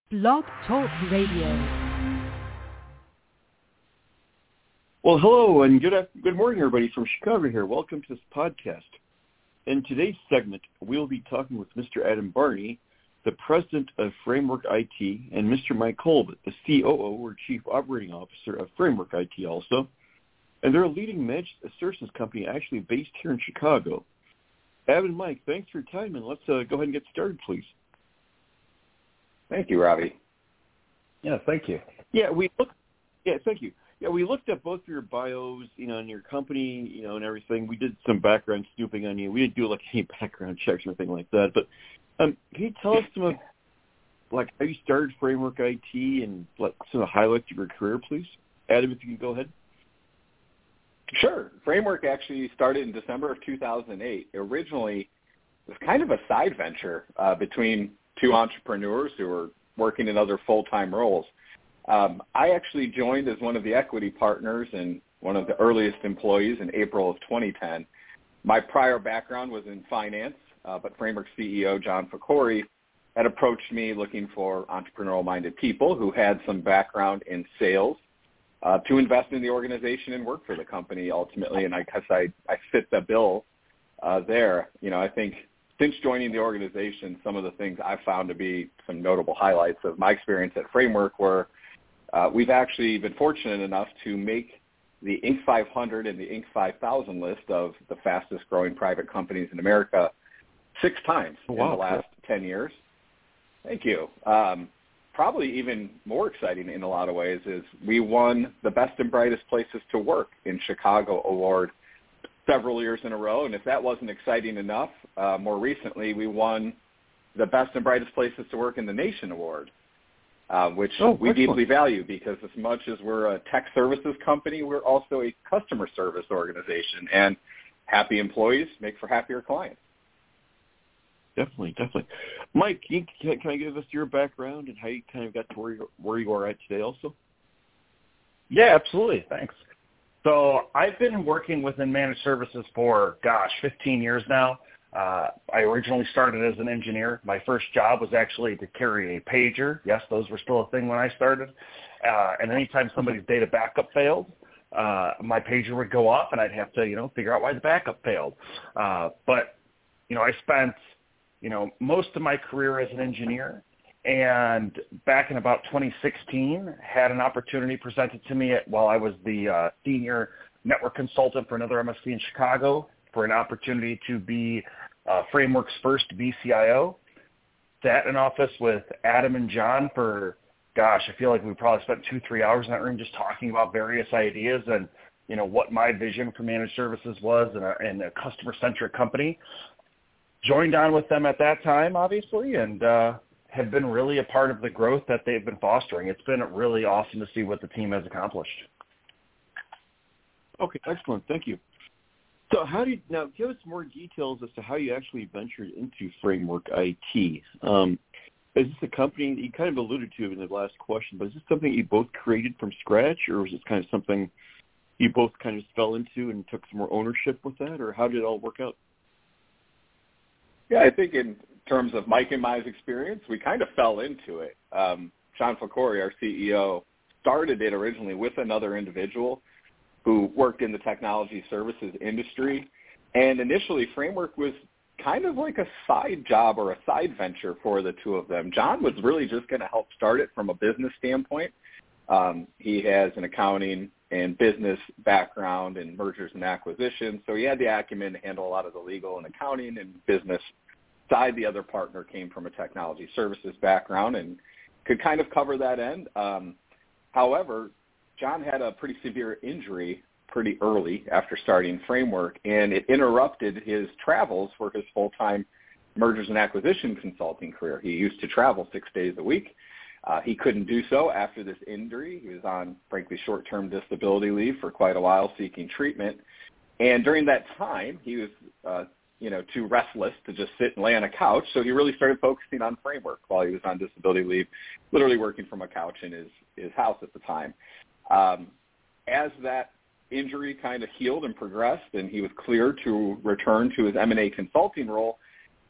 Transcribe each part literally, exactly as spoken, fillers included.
Blog Talk Radio. Well, hello and good good morning, everybody from Chicago here. Welcome to this podcast. In today's segment, we'll be talking with Mister Adam Barney, the president of Framework I T, and Mister Mike Kolb, the C O O or Chief Operating Officer of Framework I T also. And they're a leading managed services company actually based here in Chicago. Adam and Mike, thanks for your time, and let's uh, go ahead and get started, please. Thank you, Robbie. Yeah, thank you. Yeah, we look. Yeah, thank you. Yeah, we looked at both of your bios, you know, and your company, you know, and everything. We did some background snooping on you. We didn't do like any background checks or anything like that. But um, can you tell us some of, like, how you started Framework I T and like some of the highlights of your career, please? Adam, if you can go ahead. Sure. Framework actually started in December of two thousand eight. Originally, it was kind of a side venture uh, between two entrepreneurs who were working in other full-time roles. Um, I actually joined as one of the equity partners and one of the earliest employees in April of twenty ten. My prior background was in finance, uh, but Framework C E O John Ficori had approached me looking for entrepreneurial-minded people who had some background in sales uh, to invest in the organization and work for the company ultimately, and I guess I, I fit the bill uh, there. You know, I think since joining the organization, some of the things I've found to be some notable highlights of my experience at Framework were uh, we've actually been fortunate enough to make the Inc five hundred and the Inc five thousand list of the fastest growing private companies in America six times wow. in the last ten years. Thank you. Um, probably even more exciting in a lot of ways is we won the Best and Brightest Places to Work in Chicago award several years in a row, and if that wasn't exciting enough, uh, more recently we won the Best and Brightest Places to Work in the Nation award, uh, which oh, we excellent. deeply value because as much as we're a tech services company, we're also a customer service organization, and happy employees make for happier clients. Definitely, definitely. Mike, can, you, can I give us your background and how you kind of got to where you, where you are at today also? Yeah, absolutely. Thanks. So I've been working within managed services for, gosh, fifteen years now. Uh, I originally started as an engineer. My first job was actually to carry a pager. Yes, those were still a thing when I started. Uh, and anytime somebody's data backup failed, uh, my pager would go off, and I'd have to, you know, figure out why the backup failed. Uh, but, you know, I spent, you know, most of my career as an engineer. And back in about twenty sixteen, had an opportunity presented to me at, while I was the uh, senior network consultant for another M S P in Chicago for an opportunity to be uh, Framework's first B C I O. Sat in office with Adam and John for, gosh, I feel like we probably spent two, three hours in that room just talking about various ideas and, you know, what my vision for managed services was and a, and a customer-centric company. Joined on with them at that time, obviously, and uh, have been really a part of the growth that they've been fostering. It's been really awesome to see what the team has accomplished. Okay, excellent. Thank you. So how do you, now give us more details as to how you actually ventured into Framework I T. Um, is this a company that you kind of alluded to in the last question, but is this something you both created from scratch, or was this kind of something you both kind of fell into and took some more ownership with that, or how did it all work out? Yeah, I think in terms of Mike and my experience, we kind of fell into it. Um, John Ficori, our C E O, started it originally with another individual who worked in the technology services industry. And initially, Framework was kind of like a side job or a side venture for the two of them. John was really just going to help start it from a business standpoint. Um, he has an accounting and business background in mergers and acquisitions, so he had the acumen to handle a lot of the legal and accounting and business side. The other partner came from a technology services background and could kind of cover that end. Um, however, John had a pretty severe injury pretty early after starting Framework, and it interrupted his travels for his full-time mergers and acquisition consulting career. He used to travel six days a week. Uh, he couldn't do so after this injury. He was on, frankly, short-term disability leave for quite a while seeking treatment. And during that time, he was, uh, you know, too restless to just sit and lay on a couch. So he really started focusing on Framework while he was on disability leave, literally working from a couch in his, his house at the time. Um, as that injury kind of healed and progressed and he was cleared to return to his M and A consulting role,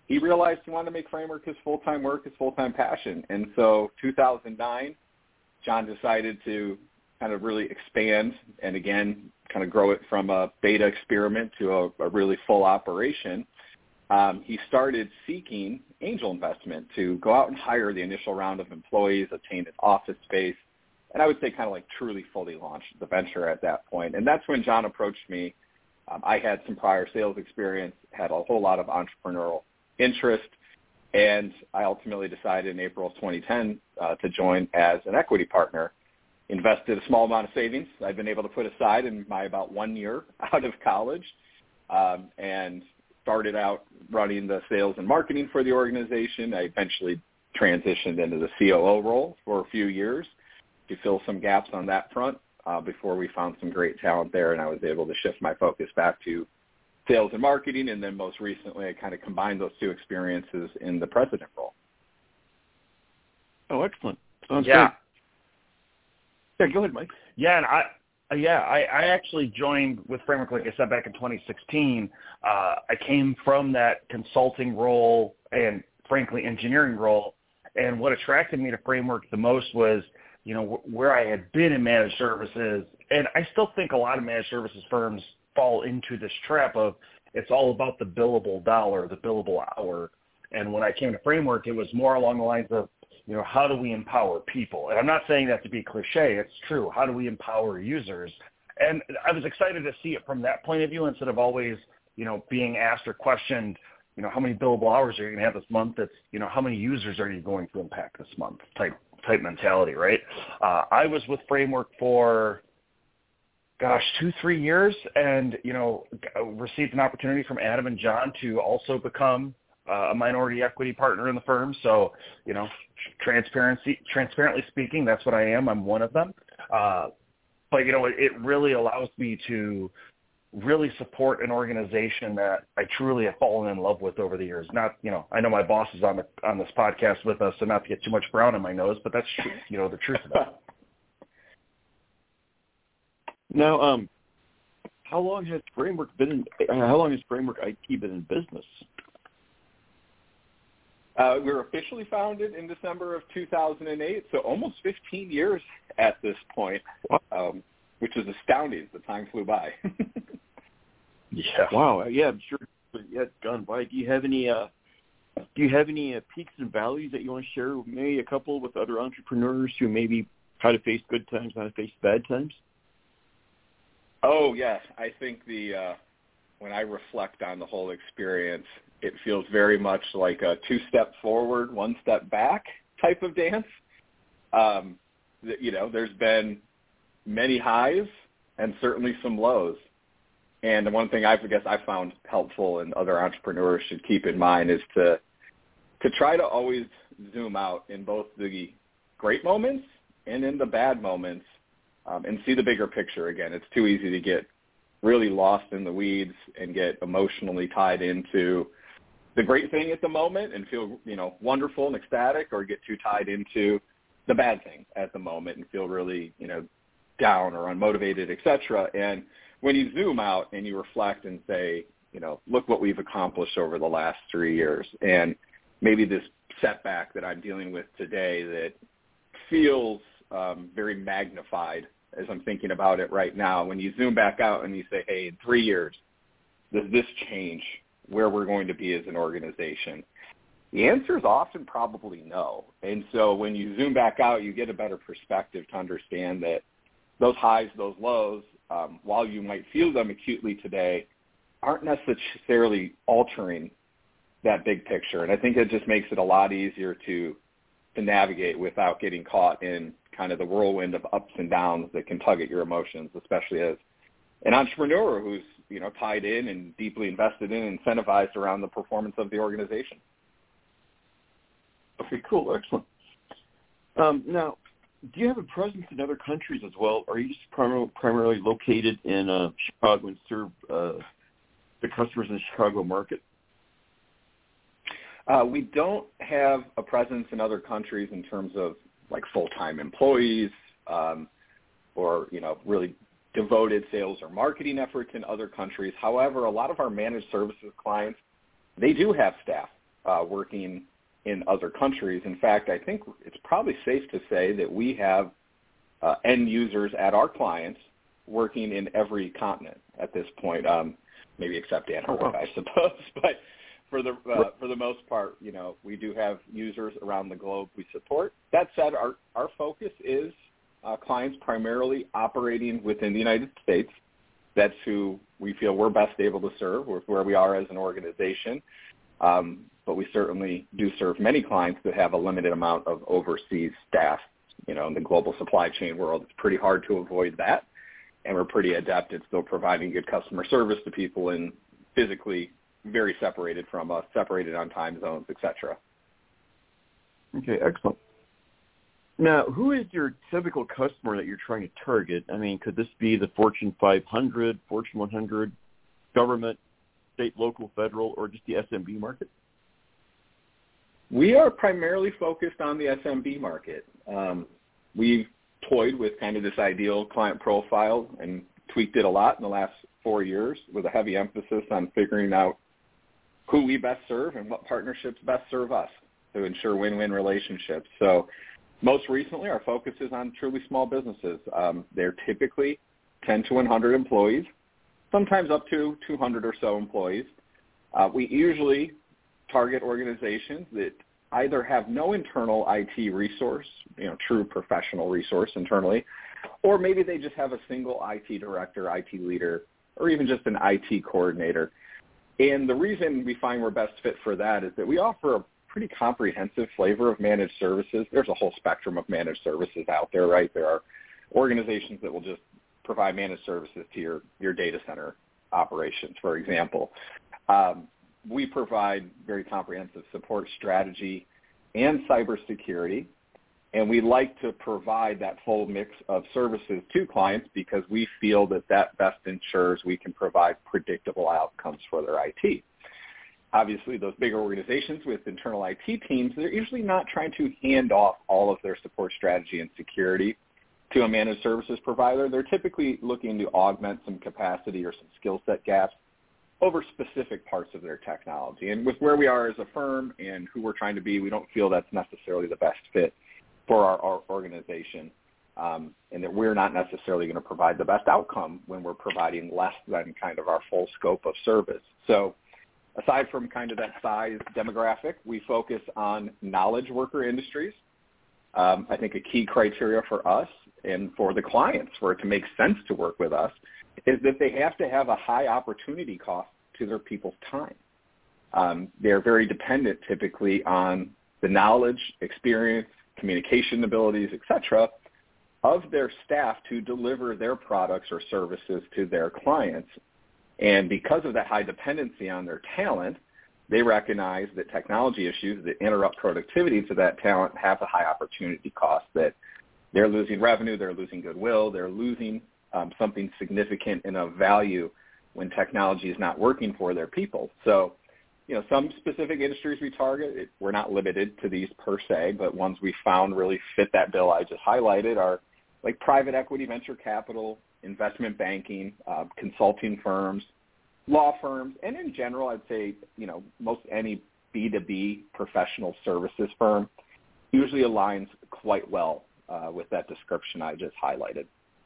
he realized he wanted to make Framework his full-time work, his full-time passion. And so two thousand nine, John decided to kind of really expand and, again, kind of grow it from a beta experiment to a, a really full operation. Um, he started seeking angel investment to go out and hire the initial round of employees, obtain an office space, and I would say kind of like truly fully launched the venture at that point. And that's when John approached me. Um, I had some prior sales experience, had a whole lot of entrepreneurial interest, and I ultimately decided in April of twenty ten uh, to join as an equity partner. Invested a small amount of savings I've been able to put aside in my about one year out of college, um, and started out running the sales and marketing for the organization. I eventually transitioned into the C O O role for a few years to fill some gaps on that front uh, before we found some great talent there, and I was able to shift my focus back to sales and marketing, and then most recently I kind of combined those two experiences in the president role. Oh, excellent. Sounds yeah. great. Yeah, go ahead, Mike. Yeah, and I, yeah, I, I actually joined with Framework, like I said, back in twenty sixteen. Uh, I came from that consulting role and, frankly, engineering role. And what attracted me to Framework the most was, you know, where I had been in managed services. And I still think a lot of managed services firms fall into this trap of it's all about the billable dollar, the billable hour. And when I came to Framework, it was more along the lines of, you know, how do we empower people? And I'm not saying that to be cliche. It's true. How do we empower users? And I was excited to see it from that point of view instead of always, you know, being asked or questioned, you know, how many billable hours are you going to have this month? It's, you know, how many users are you going to impact this month type type mentality, right? Uh, I was with Framework for, gosh, two, three years and, you know, received an opportunity from Adam and John to also become uh, a minority equity partner in the firm. So, you know, transparency, transparently speaking, that's what I am. I'm one of them. Uh, but, you know, it, it really allows me to really support an organization that I truly have fallen in love with over the years. Not, you know, I know my boss is on the, on this podcast with us, so not to get too much brown in my nose, but that's, you know, the truth of it. Now, um, how long has Framework been in, how long has Framework I T been in business? Uh, we were officially founded in December of two thousand eight, so almost fifteen years at this point, um, which is astounding. The time flew by. Yeah. Wow. Yeah, I'm sure it's gone by. Do you have any uh, do you have any uh, peaks and valleys that you want to share? Maybe a couple with other entrepreneurs who maybe how to face good times, how to face bad times? Oh, yes. I think the uh, when I reflect on the whole experience, it feels very much like a two-step forward, one-step back type of dance. Um, you know, there's been many highs and certainly some lows. And the one thing I guess I found helpful and other entrepreneurs should keep in mind is to to try to always zoom out in both the great moments and in the bad moments, um, and see the bigger picture. Again, it's too easy to get really lost in the weeds and get emotionally tied into the great thing at the moment and feel, you know, wonderful and ecstatic, or get too tied into the bad thing at the moment and feel really, you know, down or unmotivated, et cetera. And when you zoom out and you reflect and say, you know, look what we've accomplished over the last three years, and maybe this setback that I'm dealing with today that feels um, very magnified as I'm thinking about it right now. When you zoom back out and you say, hey, in three years, does this change where we're going to be as an organization? The answer is often probably no. And so when you zoom back out, you get a better perspective to understand that those highs, those lows, um, while you might feel them acutely today, aren't necessarily altering that big picture. And I think it just makes it a lot easier to to navigate without getting caught in kind of the whirlwind of ups and downs that can tug at your emotions, especially as an entrepreneur who's, you know, tied in and deeply invested in and incentivized around the performance of the organization. Okay, cool. Excellent. Um, now, do you have a presence in other countries as well? Or are you just prim- primarily located in uh, Chicago and serve uh, the customers in the Chicago market? Uh, we don't have a presence in other countries in terms of like full-time employees um, or, you know, really devoted sales or marketing efforts in other countries. However, a lot of our managed services clients, they do have staff uh, working in other countries. In fact, I think it's probably safe to say that we have uh, end users at our clients working in every continent at this point, um, maybe except Antarctica, I suppose. But for the uh, for the most part, you know, we do have users around the globe we support. That said, our, our focus is uh, clients primarily operating within the United States. That's who we feel we're best able to serve, with where we are as an organization. Um, but we certainly do serve many clients that have a limited amount of overseas staff. You know, in the global supply chain world, it's pretty hard to avoid that. And we're pretty adept at still providing good customer service to people and physically very separated from us, separated on time zones, et cetera. Okay, excellent. Now, who is your typical customer that you're trying to target? I mean, could this be the Fortune five hundred, Fortune one hundred, government, state, local, federal, or just the S M B market? We are primarily focused on the S M B market. Um, we've toyed with kind of this ideal client profile and tweaked it a lot in the last four years with a heavy emphasis on figuring out who we best serve and what partnerships best serve us to ensure win-win relationships. So most recently, our focus is on truly small businesses. Um, they're typically ten to one hundred employees, sometimes up to two hundred or so employees. Uh, we usually target organizations that either have no internal I T resource, you know, true professional resource internally, or maybe they just have a single I T director, I T leader, or even just an I T coordinator. And the reason we find we're best fit for that is that we offer a pretty comprehensive flavor of managed services. There's a whole spectrum of managed services out there, right? There are organizations that will just provide managed services to your, your data center operations, for example. Um, we provide very comprehensive support strategy and cybersecurity, and we like to provide that full mix of services to clients because we feel that that best ensures we can provide predictable outcomes for their I T. Obviously, those bigger organizations with internal I T teams, they're usually not trying to hand off all of their support strategy and security to a managed services provider. They're typically looking to augment some capacity or some skill set gaps over specific parts of their technology. And with where we are as a firm and who we're trying to be, we don't feel that's necessarily the best fit for our, our organization, um, and that we're not necessarily going to provide the best outcome when we're providing less than kind of our full scope of service. So aside from kind of that size demographic, we focus on knowledge worker industries. Um, I think a key criteria for us and for the clients for it to make sense to work with us is that they have to have a high opportunity cost to their people's time. Um, they're very dependent typically on the knowledge, experience, communication abilities, et cetera, of their staff to deliver their products or services to their clients. And because of that high dependency on their talent, they recognize that technology issues that interrupt productivity to that talent have a high opportunity cost, that they're losing revenue, they're losing goodwill, they're losing um, something significant in of value when technology is not working for their people. So, you know, some specific industries we target, it, we're not limited to these per se, but ones we found really fit that bill I just highlighted are like private equity, venture capital, investment banking, uh, consulting firms, law firms, and in general, I'd say, you know, most any B two B professional services firm usually aligns quite well uh, with that description I just highlighted.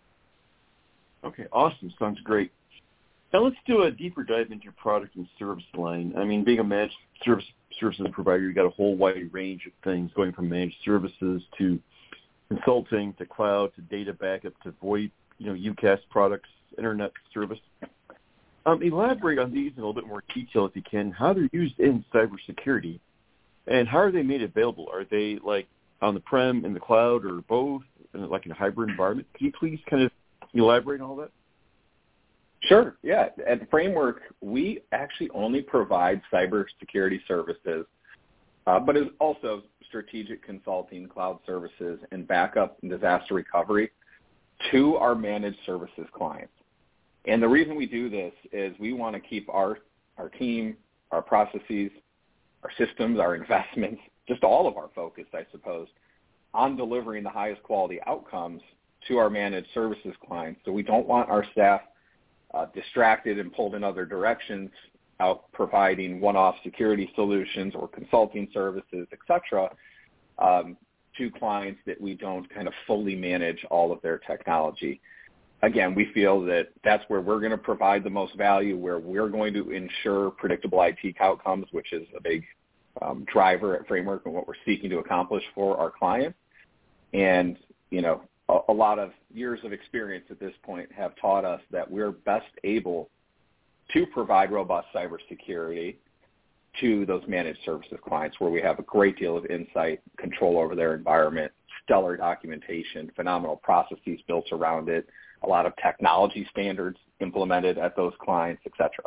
Okay, awesome. Sounds great. Now let's do a deeper dive into your product and service line. I mean, being a managed service services provider, you've got a whole wide range of things going from managed services to consulting to cloud to data backup to VoIP, you know, UCaaS products, internet service. Um, elaborate on these in a little bit more detail if you can. How they're used in cybersecurity, and how are they made available? Are they like on the prem, in the cloud, or both, like in a hybrid environment? Can you please kind of elaborate on all that? Sure, yeah. At Framework, we actually only provide cybersecurity services, uh, but is also strategic consulting, cloud services, and backup and disaster recovery to our managed services clients. And the reason we do this is we want to keep our, our team, our processes, our systems, our investments, just all of our focus, I suppose, on delivering the highest quality outcomes to our managed services clients. So we don't want our staff uh, distracted and pulled in other directions out providing one-off security solutions or consulting services, et cetera, um, to clients that we don't kind of fully manage all of their technology. Again, we feel that that's where we're going to provide the most value, where we're going to ensure predictable I T outcomes, which is a big um, driver at Framework and what we're seeking to accomplish for our clients. And, you know, a, a lot of years of experience at this point have taught us that we're best able to provide robust cybersecurity to those managed services clients where we have a great deal of insight, control over their environment, stellar documentation, phenomenal processes built around it, a lot of technology standards implemented at those clients, et cetera.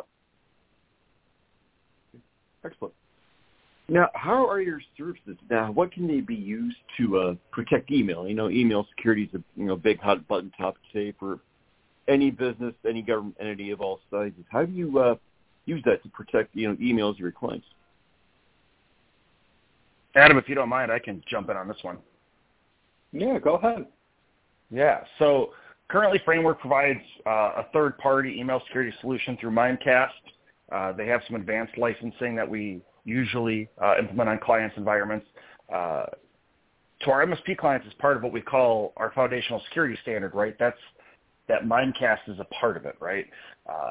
Excellent. Now, how are your services now? What can they be used to uh, protect email? You know, email security is a you know big hot button topic today for any business, any government entity of all sizes. How do you uh, use that to protect you know emails of your clients? Adam, if you don't mind, I can jump in on this one. Yeah, go ahead. Yeah. So currently, Framework provides uh, a third-party email security solution through Mimecast. Uh, they have some advanced licensing that we usually uh, implement on clients' environments. Uh, to our M S P clients, is part of what we call our foundational security standard, right? That's that Mimecast is a part of it, right? Uh,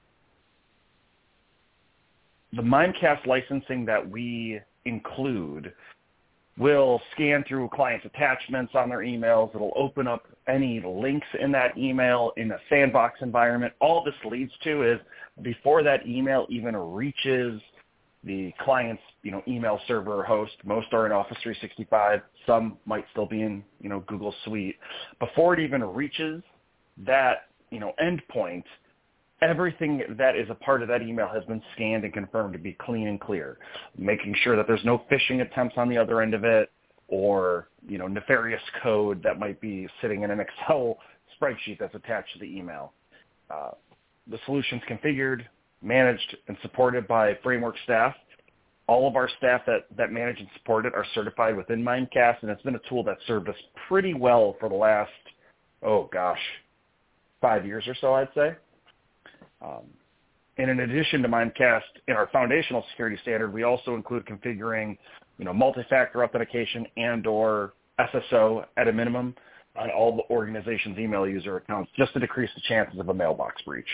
the Mimecast licensing that we include will scan through clients' attachments on their emails. It'll open up any links in that email in a sandbox environment. All this leads to is before that email even reaches the client's, you know, email server or host, most are in Office three sixty-five, some might still be in, you know, Google Suite. Before it even reaches that, you know, endpoint, everything that is a part of that email has been scanned and confirmed to be clean and clear, making sure that there's no phishing attempts on the other end of it or, you know, nefarious code that might be sitting in an Excel spreadsheet that's attached to the email. Uh, the solution's configured, managed, and supported by Framework staff. All of our staff that, that manage and support it are certified within Mimecast, and it's been a tool that served us pretty well for the last, oh gosh, five years or so, I'd say. Um, and in addition to Mimecast, in our foundational security standard, we also include configuring, you know, multi-factor authentication and or S S O at a minimum on all the organization's email user accounts, just to decrease the chances of a mailbox breach.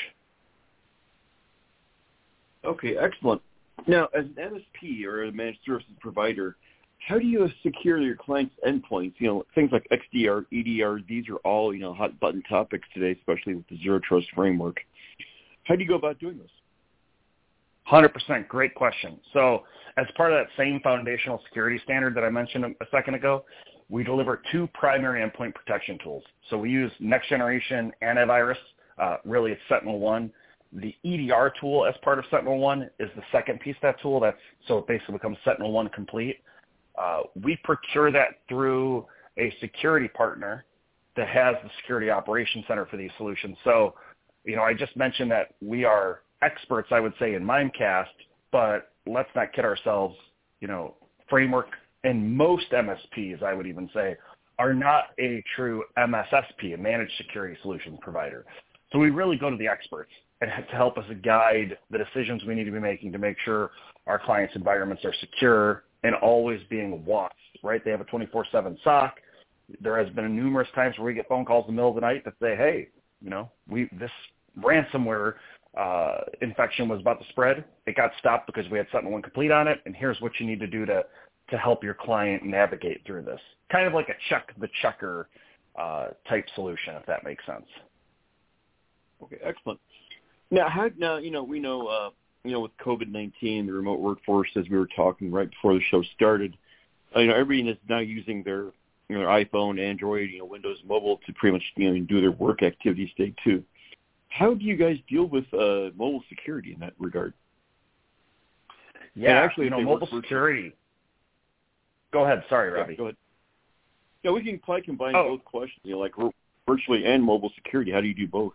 Okay, excellent. Now, as an M S P or a managed services provider, how do you secure your clients' endpoints? You know, things like X D R, E D R, these are all, you know, hot button topics today, especially with the Zero Trust framework. How do you go about doing this? one hundred percent. Great question. So as part of that same foundational security standard that I mentioned a second ago, we deliver two primary endpoint protection tools. So we use next generation antivirus. Uh, really, it's Sentinel One. The E D R tool as part of Sentinel One is the second piece of that tool. That's so it basically becomes Sentinel One complete. Uh, we procure that through a security partner that has the security operations center for these solutions. So, you know, I just mentioned that we are experts, I would say, in Mimecast, but let's not kid ourselves. You know, Framework and most M S Ps, I would even say, are not a true M S S P, a managed security solutions provider. So we really go to the experts and to help us guide the decisions we need to be making to make sure our clients' environments are secure and always being watched, right? They have a twenty-four seven S O C. There has been numerous times where we get phone calls in the middle of the night that say, hey, you know, we this ransomware uh, infection was about to spread. It got stopped because we had Sentinel One complete on it, and here's what you need to do to, to help your client navigate through this. Kind of like a check the checker uh, type solution, if that makes sense. Okay, excellent. Now, how, now you know, we know, uh, you know, with COVID nineteen, the remote workforce, as we were talking right before the show started, uh, you know, everyone is now using their, you know, their iPhone, Android, you know, Windows Mobile to pretty much, you know, do their work activities day too. How do you guys deal with uh, mobile security in that regard? Yeah, and actually, you know, mobile security. Go ahead. Sorry, Robbie. Yeah, go ahead. Yeah, we can probably combine oh. both questions, you know, like virtually and mobile security. How do you do both?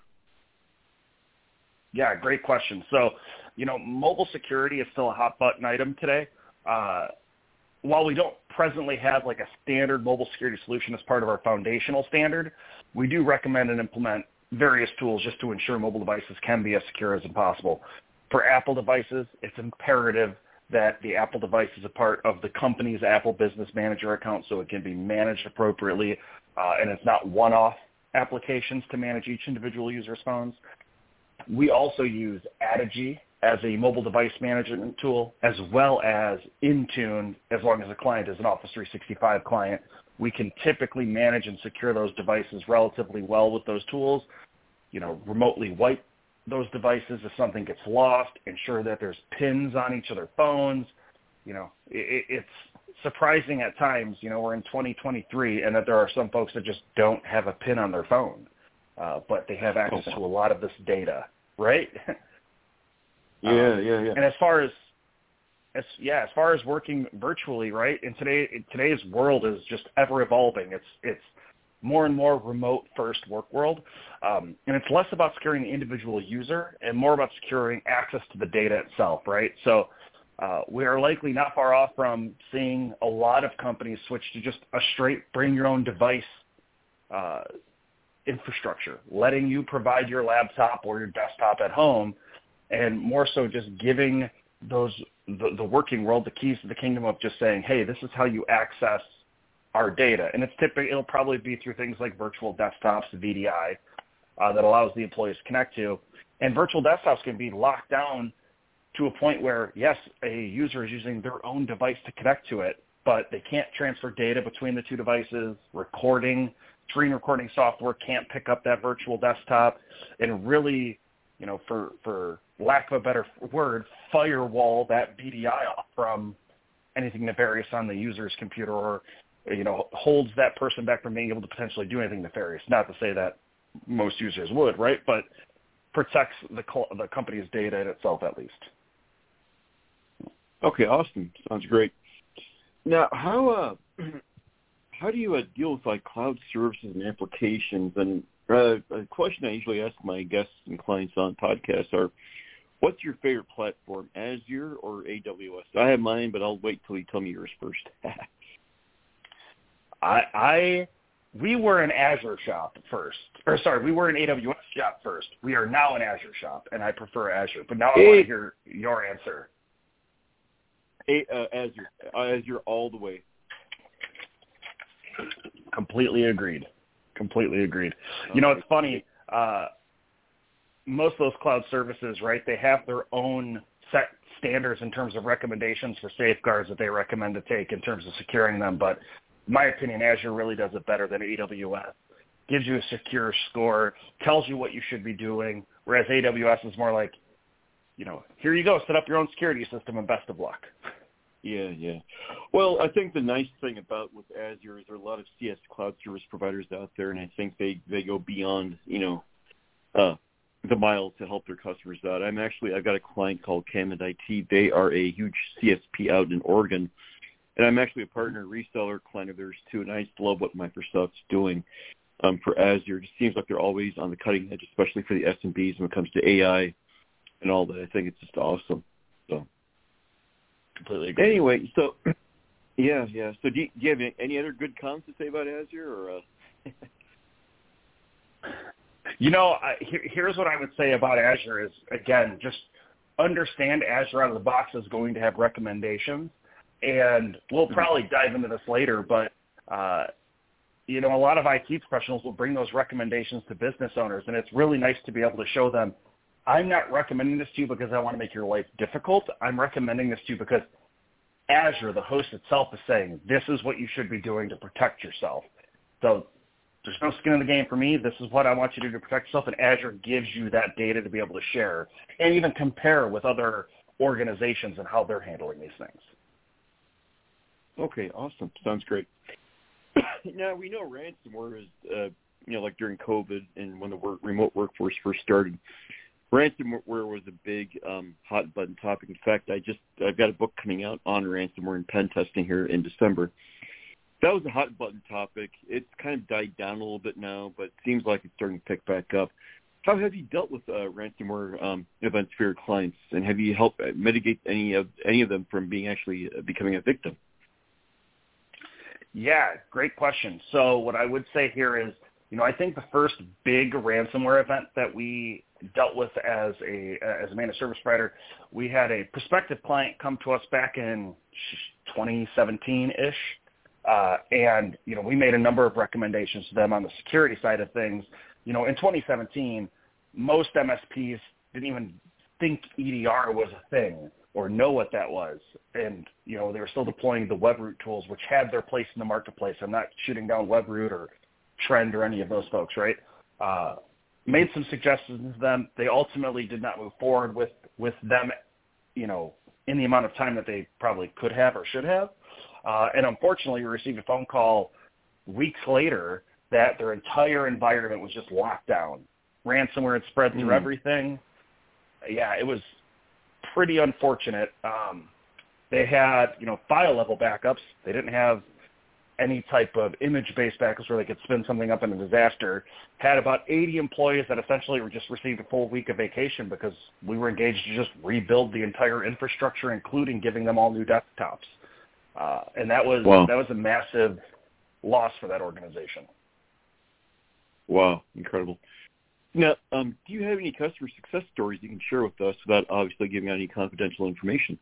Yeah, great question. So, you know, mobile security is still a hot button item today. Uh, while we don't presently have like a standard mobile security solution as part of our foundational standard, we do recommend and implement various tools just to ensure mobile devices can be as secure as possible. For Apple devices, it's imperative that the Apple device is a part of the company's Apple Business Manager account so it can be managed appropriately, uh, and it's not one-off applications to manage each individual user's phones. We also use Adigy as a mobile device management tool, as well as Intune, as long as the client is an Office three sixty-five client. We can typically manage and secure those devices relatively well with those tools, you know, remotely wipe those devices if something gets lost, ensure that there's pins on each of their phones. You know, it, it's surprising at times, you know, we're in twenty twenty-three and that there are some folks that just don't have a pin on their phone, uh, but they have access to a lot of this data, right? Yeah, um, yeah, yeah. And as far as, as yeah, as far as working virtually, right? And today, today's world is just ever evolving. It's it's more and more remote first work world, um, and it's less about securing the individual user and more about securing access to the data itself, right? So uh, we are likely not far off from seeing a lot of companies switch to just a straight bring your own device uh, infrastructure, letting you provide your laptop or your desktop at home, and more so just giving those the, the working world the keys to the kingdom of just saying, hey, this is how you access our data. And it's typically, it'll probably be through things like virtual desktops, V D I, uh, that allows the employees to connect to. And virtual desktops can be locked down to a point where, yes, a user is using their own device to connect to it, but they can't transfer data between the two devices. Recording, screen recording software can't pick up that virtual desktop, and really, you know, for, for lack of a better word, firewall that V D I off from anything nefarious on the user's computer, or, you know, holds that person back from being able to potentially do anything nefarious. Not to say that most users would, right? But protects the co- the company's data in itself, at least. Okay, awesome. Sounds great. Now, how uh, how do you uh, deal with like cloud services and applications? And uh, a question I usually ask my guests and clients on podcasts are, what's your favorite platform, Azure or A W S? I have mine, but I'll wait till you tell me yours first. I, I, we were an Azure shop first, or sorry, we were an A W S shop first. We are now an Azure shop, and I prefer Azure. But now I hey. want to hear your answer. A, uh, Azure, uh, Azure all the way. Completely agreed. Completely agreed. You know, it's funny. Uh, most of those cloud services, right? They have their own set standards in terms of recommendations for safeguards that they recommend to take in terms of securing them, but in my opinion, Azure really does it better than A W S. Gives you a secure score, tells you what you should be doing, whereas A W S is more like, you know, here you go, set up your own security system and best of luck. Yeah, yeah. Well, I think the nice thing about with Azure is there are a lot of C S cloud service providers out there, and I think they, they go beyond, you know, uh, the miles to help their customers out. I'm actually, I've got a client called Camid I T. They are a huge C S P out in Oregon. And I'm actually a partner reseller client of theirs too, and I just love what Microsoft's doing um, for Azure. It just seems like they're always on the cutting edge, especially for the S M Bs when it comes to A I and all that. I think it's just awesome. So, completely agree. Anyway, so yeah, yeah. So do you, do you have any, any other good comments to say about Azure? Or uh... you know, I, here, here's what I would say about Azure is, again, just understand Azure out of the box is going to have recommendations. And we'll probably dive into this later, but, uh, you know, a lot of I T professionals will bring those recommendations to business owners, and it's really nice to be able to show them, I'm not recommending this to you because I want to make your life difficult. I'm recommending this to you because Azure, the host itself, is saying this is what you should be doing to protect yourself. So there's no skin in the game for me. This is what I want you to do to protect yourself, and Azure gives you that data to be able to share and even compare with other organizations and how they're handling these things. Okay, awesome. Sounds great. Now, we know ransomware is, uh, you know, like during COVID and when the work, remote workforce first started, ransomware was a big um, hot button topic. In fact, I just, I've got a book coming out on ransomware and pen testing here in December. That was a hot button topic. It's kind of died down a little bit now, but it seems like it's starting to pick back up. How have you dealt with uh, ransomware um, events for your clients, and have you helped mitigate any of any of them from being actually uh, becoming a victim? Yeah, great question. So what I would say here is, you know, I think the first big ransomware event that we dealt with as a as a managed service provider. We had a prospective client come to us back in twenty seventeen-ish, uh, and you know we made a number of recommendations to them on the security side of things. You know, in twenty seventeen, most M S Ps didn't even think E D R was a thing or know what that was, and you know they were still deploying the Webroot tools, which had their place in the marketplace. I'm not shooting down Webroot or Trend or any of those folks, right? Uh, made some suggestions to them. They ultimately did not move forward with, with them, you know, in the amount of time that they probably could have or should have. Uh, and unfortunately, we received a phone call weeks later that their entire environment was just locked down. Ransomware had spread through mm. everything. Yeah, it was pretty unfortunate. Um, they had, you know, file level backups. They didn't have any type of image-based backups where they could spin something up in a disaster. Had about eighty employees that essentially were just received a full week of vacation because we were engaged to just rebuild the entire infrastructure, including giving them all new desktops. Uh, and that was wow. that was a massive loss for that organization. Wow, incredible. Now, um, do you have any customer success stories you can share with us without obviously giving out any confidential information?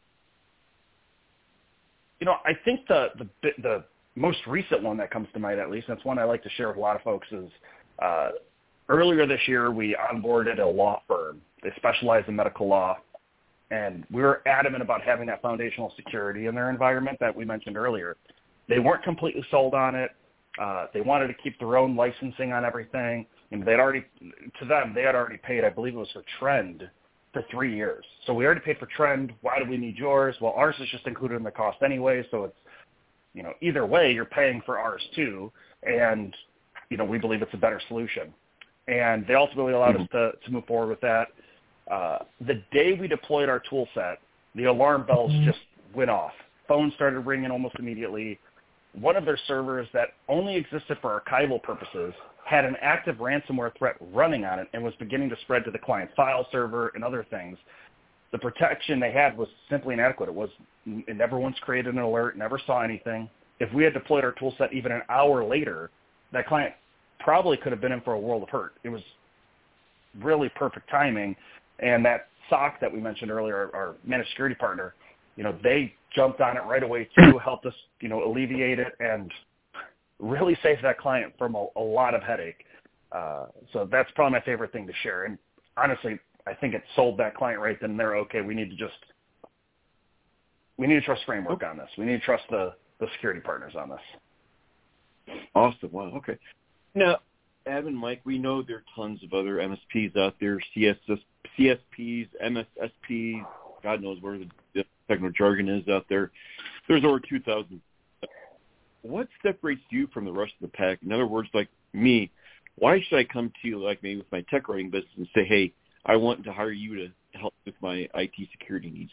You know, I think the the the most recent one that comes to mind, at least, that's one I like to share with a lot of folks, is uh, earlier this year we onboarded a law firm. They specialize in medical law, and we were adamant about having that foundational security in their environment that we mentioned earlier. They weren't completely sold on it. Uh, they wanted to keep their own licensing on everything. And they'd already, to them, they had already paid, I believe it was for Trend, for three years. So we already paid for Trend. Why do we need yours? Well, ours is just included in the cost anyway, so it's, you know, either way, you're paying for ours too, and, you know, we believe it's a better solution. And they ultimately allowed mm-hmm. us to, to move forward with that. Uh, the day we deployed our tool set, the alarm bells mm-hmm. just went off. Phones started ringing almost immediately. One of their servers that only existed for archival purposes had an active ransomware threat running on it and was beginning to spread to the client file server and other things. The protection they had was simply inadequate. It was, it never once created an alert, never saw anything. If we had deployed our tool set even an hour later, that client probably could have been in for a world of hurt. It was really perfect timing. And that S O C that we mentioned earlier, our managed security partner, you know, they jumped on it right away too, helped us, you know, alleviate it and really saved that client from a, a lot of headache. Uh, so that's probably my favorite thing to share. And honestly, I think it sold that client right then and there. Okay, we need to just, we need to trust Framework on this. We need to trust the, the security partners on this. Awesome. Wow. Okay. Now, Adam and Mike, we know there are tons of other M S Ps out there, C S S, C S Ps, M S S Ps, God knows where the, the technical jargon is out there. There's over two thousand. What separates you from the rest of the pack? In other words, like me, why should I come to you, like maybe with my tech writing business, and say, hey, I want to hire you to help with my I T security needs?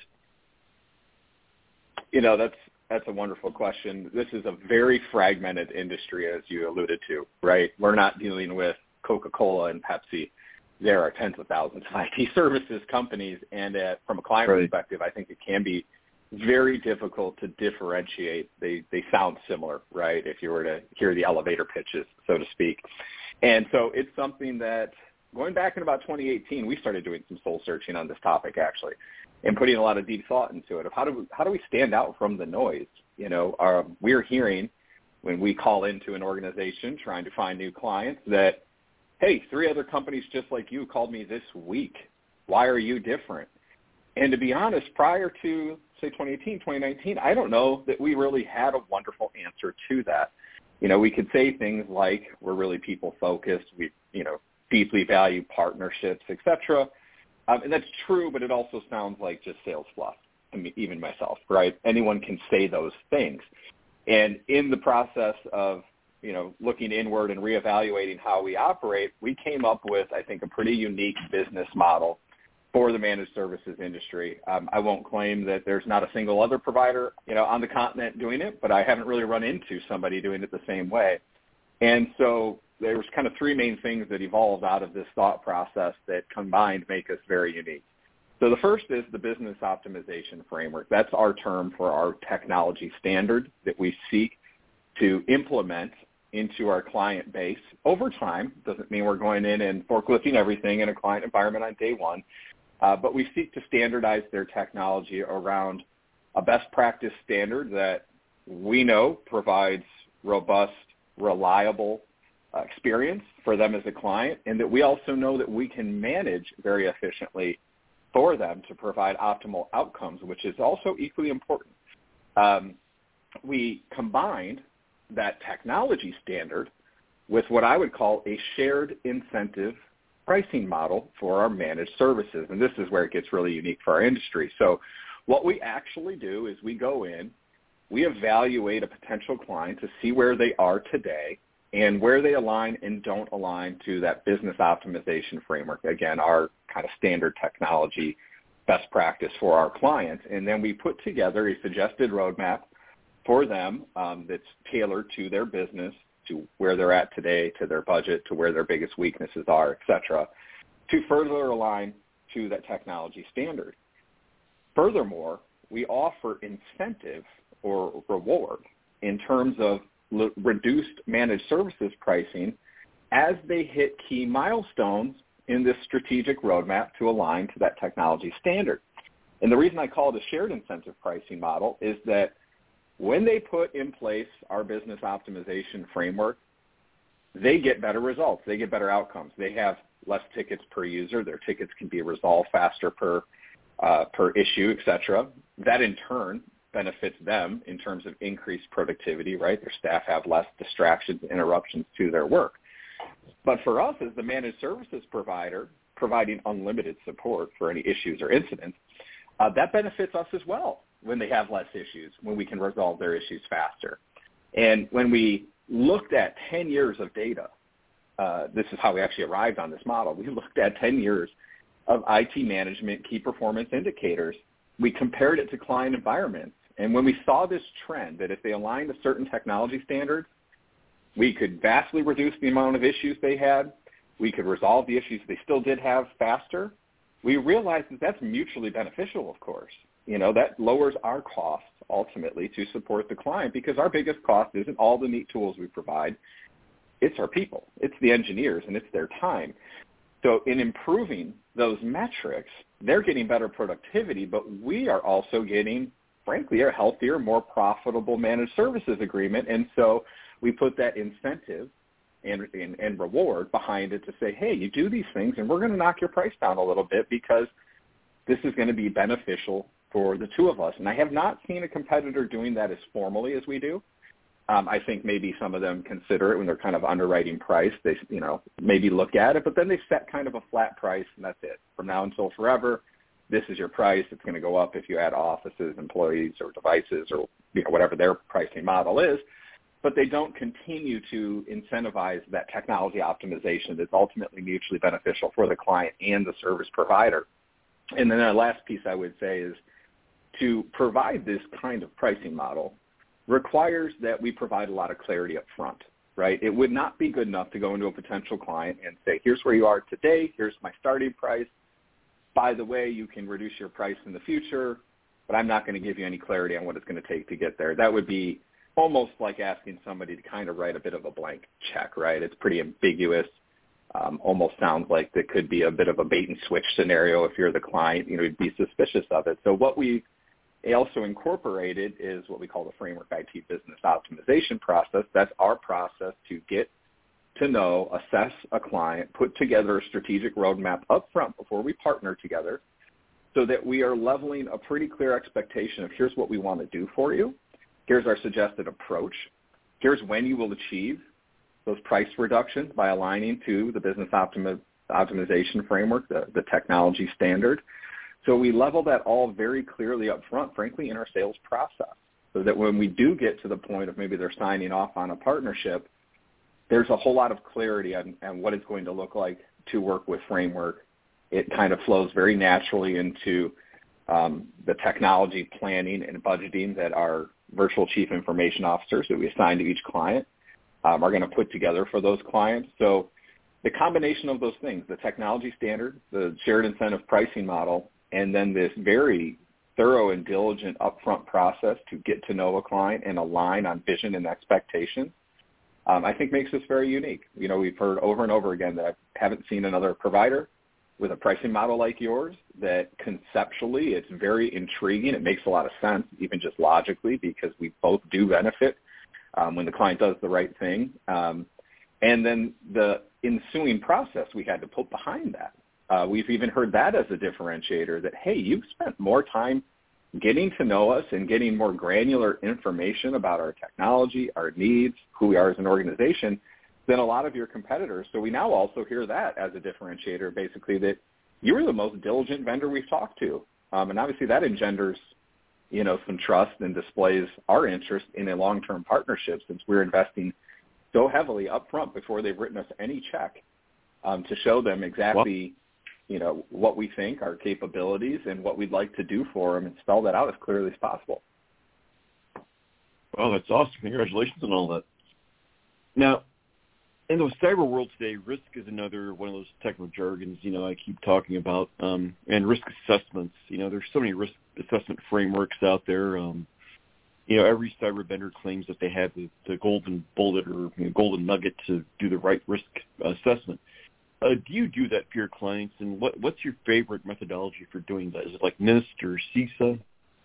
You know, that's that's a wonderful question. This is a very fragmented industry, as you alluded to, right? We're not dealing with Coca-Cola and Pepsi. There are tens of thousands of I T services companies, and uh, from a client right. perspective, I think it can be very difficult to differentiate. They they sound similar, right, if you were to hear the elevator pitches, so to speak. And so it's something that, going back in about twenty eighteen, we started doing some soul searching on this topic, actually, and putting a lot of deep thought into it of how do we, how do we stand out from the noise? You know, our, we're hearing when we call into an organization trying to find new clients that, hey, three other companies just like you called me this week. Why are you different? And to be honest, prior to, say, twenty eighteen, twenty nineteen, I don't know that we really had a wonderful answer to that. You know, we could say things like we're really people-focused, we, you know, deeply value partnerships, et cetera. Um, and that's true, but it also sounds like just sales fluff to me, even myself, right? Anyone can say those things. And in the process of, you know, looking inward and reevaluating how we operate, we came up with, I think, a pretty unique business model for the managed services industry. Um, I won't claim that there's not a single other provider, you know, on the continent doing it, but I haven't really run into somebody doing it the same way. And so there was kind of three main things that evolved out of this thought process that combined make us very unique. So the first is the business optimization framework. That's our term for our technology standard that we seek to implement into our client base over time. Doesn't mean we're going in and forklifting everything in a client environment on day one, uh, but we seek to standardize their technology around a best practice standard that we know provides robust, reliable uh, experience for them as a client, and that we also know that we can manage very efficiently for them to provide optimal outcomes, which is also equally important. Um, we combined that technology standard with what I would call a shared incentive pricing model for our managed services. And this is where it gets really unique for our industry. So what we actually do is we go in, we evaluate a potential client to see where they are today and where they align and don't align to that business optimization framework. Again, our kind of standard technology best practice for our clients. And then we put together a suggested roadmap for them um, that's tailored to their business, to where they're at today, to their budget, to where their biggest weaknesses are, et cetera, to further align to that technology standard. Furthermore, we offer incentive or reward in terms of l- reduced managed services pricing as they hit key milestones in this strategic roadmap to align to that technology standard. And the reason I call it a shared incentive pricing model is that when they put in place our business optimization framework, they get better results. They get better outcomes. They have less tickets per user. Their tickets can be resolved faster per uh, per issue, et cetera. That in turn benefits them in terms of increased productivity, right? Their staff have less distractions, interruptions to their work. But for us as the managed services provider, providing unlimited support for any issues or incidents, uh, that benefits us as well when they have less issues, when we can resolve their issues faster. And when we looked at ten years of data, uh, this is how we actually arrived on this model. We looked at ten years of I T management key performance indicators. We compared it to client environments. And when we saw this trend that if they aligned to certain technology standards, we could vastly reduce the amount of issues they had. We could resolve the issues they still did have faster. We realized that that's mutually beneficial, of course. You know, that lowers our costs ultimately to support the client, because our biggest cost isn't all the neat tools we provide. It's our people. It's the engineers, and it's their time. So in improving those metrics, they're getting better productivity, but we are also getting, frankly, a healthier, more profitable managed services agreement. And so we put that incentive and, and, and reward behind it to say, hey, you do these things, and we're going to knock your price down a little bit because this is going to be beneficial for the two of us. And I have not seen a competitor doing that as formally as we do. Um, I think maybe some of them consider it when they're kind of underwriting price. They, you know, maybe look at it, but then they set kind of a flat price, and that's it. From now until forever, this is your price. It's going to go up if you add offices, employees, or devices, or you know whatever their pricing model is. But they don't continue to incentivize that technology optimization that's ultimately mutually beneficial for the client and the service provider. And then the last piece I would say is to provide this kind of pricing model requires that we provide a lot of clarity up front, right? It would not be good enough to go into a potential client and say, here's where you are today, here's my starting price. By the way, you can reduce your price in the future, but I'm not going to give you any clarity on what it's going to take to get there. That would be almost like asking somebody to kind of write a bit of a blank check, right? It's pretty ambiguous. Um, almost sounds like there could be a bit of a bait and switch scenario if you're the client. You know, you'd be suspicious of it. So what we also incorporated is what we call the Framework I T business optimization process. That's our process to get to know, assess a client, put together a strategic roadmap up front before we partner together so that we are leveling a pretty clear expectation of here's what we want to do for you. Here's our suggested approach. Here's when you will achieve those price reductions by aligning to the business optimi- optimization framework, the, the technology standard. So we level that all very clearly up front, frankly, in our sales process, so that when we do get to the point of maybe they're signing off on a partnership, there's a whole lot of clarity on, on what it's going to look like to work with Framework. It kind of flows very naturally into um, the technology planning and budgeting that our virtual chief information officers that we assign to each client um, are going to put together for those clients. So the combination of those things, the technology standard, the shared incentive pricing model, and then this very thorough and diligent upfront process to get to know a client and align on vision and expectations, um, I think makes us very unique. You know, we've heard over and over again that I haven't seen another provider with a pricing model like yours that conceptually it's very intriguing. It makes a lot of sense, even just logically, because we both do benefit um, when the client does the right thing. Um, and then the ensuing process we had to put behind that. Uh, we've even heard that as a differentiator that, hey, you've spent more time getting to know us and getting more granular information about our technology, our needs, who we are as an organization than a lot of your competitors. So we now also hear that as a differentiator, basically, that you were the most diligent vendor we've talked to. Um, and obviously that engenders, you know, some trust and displays our interest in a long-term partnership, since we're investing so heavily up front before they've written us any check um, to show them exactly, you know, what we think, our capabilities, and what we'd like to do for them, and spell that out as clearly as possible. Well, that's awesome. Congratulations on all that. Now, in the cyber world today, risk is another one of those technical jargons, you know, I keep talking about, um, and risk assessments. You know, there's so many risk assessment frameworks out there. Um, you know, every cyber vendor claims that they have the, the golden bullet or you know, golden nugget to do the right risk assessment. Uh, do you do that for your clients, and what, what's your favorite methodology for doing that? Is it like NIST or CISA?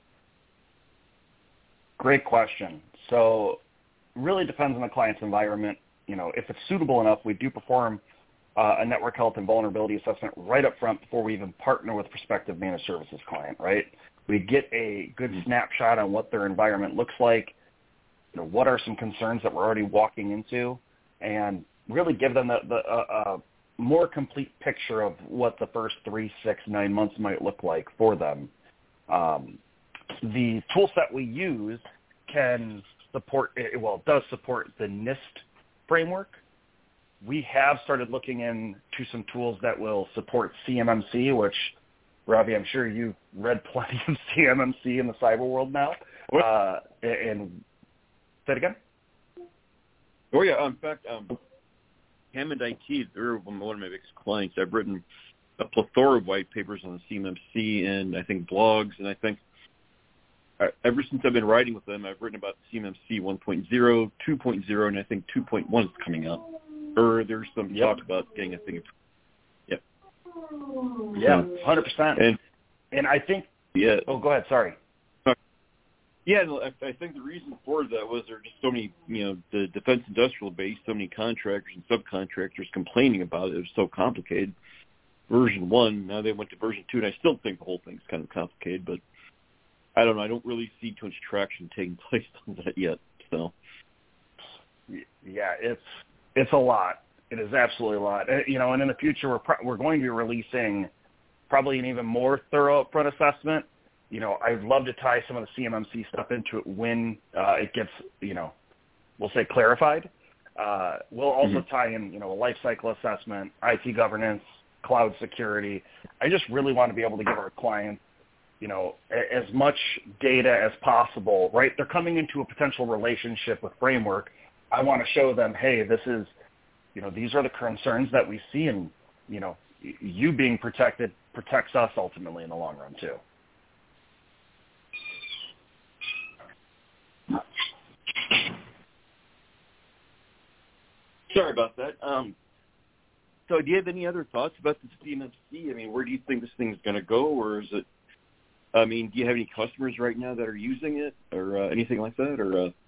Great question. So really depends on the client's environment. You know, if it's suitable enough, we do perform uh, a network health and vulnerability assessment right up front before we even partner with a prospective managed services client, right? We get a good snapshot on what their environment looks like, you know, what are some concerns that we're already walking into, and really give them the, the uh, uh, more complete picture of what the first three, six, nine months might look like for them. Um, the tool set we use can support, well, it does support the NIST framework. We have started looking into some tools that will support C M M C, which, Robbie, I'm sure you've read plenty of C M M C in the cyber world now. Uh, and say it again? Oh, yeah. In fact, um, Hammond I T, they're one of my biggest clients. I've written a plethora of white papers on the C M M C and I think blogs, and I think ever since I've been writing with them, I've written about C M M C one point oh, two point oh, and I think two point one is coming out. Or there's some yep. talk about getting a thing. Yep. Yeah, one hundred percent. And, and I think, yeah. Oh, go ahead. Sorry. Yeah, I think the reason for that was there are just so many, you know, the defense industrial base, so many contractors and subcontractors complaining about it. It was so complicated. Version one, now they went to version two, and I still think the whole thing's kind of complicated, but I don't know. I don't really see too much traction taking place on that yet. So, yeah, it's it's a lot. It is absolutely a lot. You know, and in the future, we're pro- we're going to be releasing probably an even more thorough upfront assessment. You know, I'd love to tie some of the C M M C stuff into it when uh, it gets, you know, we'll say clarified. Uh, we'll also mm-hmm. tie in, you know, a life cycle assessment, I T governance, cloud security. I just really want to be able to give our clients, you know, as much data as possible, right? They're coming into a potential relationship with Framework. I want to show them, hey, this is, you know, these are the concerns that we see, and, you know, you being protected protects us ultimately in the long run too. Sorry about that. Um, so do you have any other thoughts about the C M M C? I mean, where do you think this thing's going to go, or is it, I mean, do you have any customers right now that are using it or uh, anything like that? Or uh...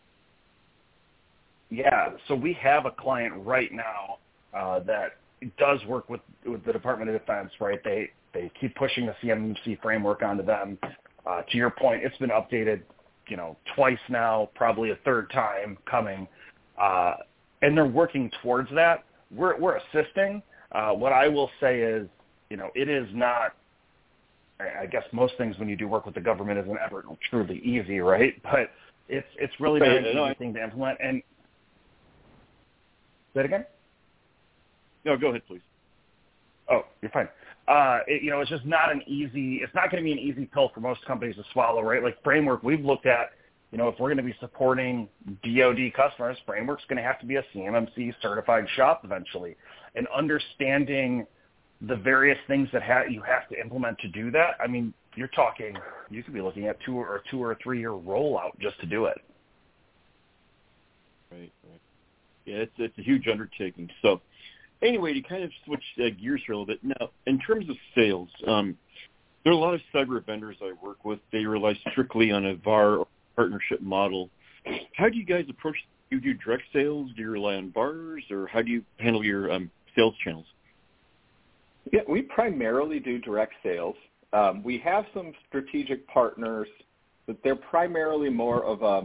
Yeah, so we have a client right now uh, that does work with, with the Department of Defense, right? They they keep pushing the C M M C framework onto them. Uh, to your point, it's been updated, you know, twice now, probably a third time coming, uh, and they're working towards that. We're we're assisting. Uh, what I will say is, you know, it is not. I guess most things when you do work with the government isn't ever truly easy, right? But it's it's really not an easy thing to implement. And say it again? No, go ahead, please. Oh, you're fine. Uh, it, you know, it's just not an easy. It's not going to be an easy pill for most companies to swallow, right? Like Framework, we've looked at. You know, if we're going to be supporting D O D customers, Framework's going to have to be a C M M C certified shop eventually, and understanding the various things that ha- you have to implement to do that. I mean, you're talking, you could be looking at two or two or three year rollout just to do it. Right, right. Yeah, it's, it's a huge undertaking. So anyway, to kind of switch uh, gears here a little bit, now, in terms of sales, um, there are a lot of cyber vendors I work with. They rely strictly on a V A R or partnership model. How do you guys approach, do you do direct sales? Do you rely on V A Rs? Or how do you handle your um, sales channels? Yeah, we primarily do direct sales. Um, we have some strategic partners, but they're primarily more of a,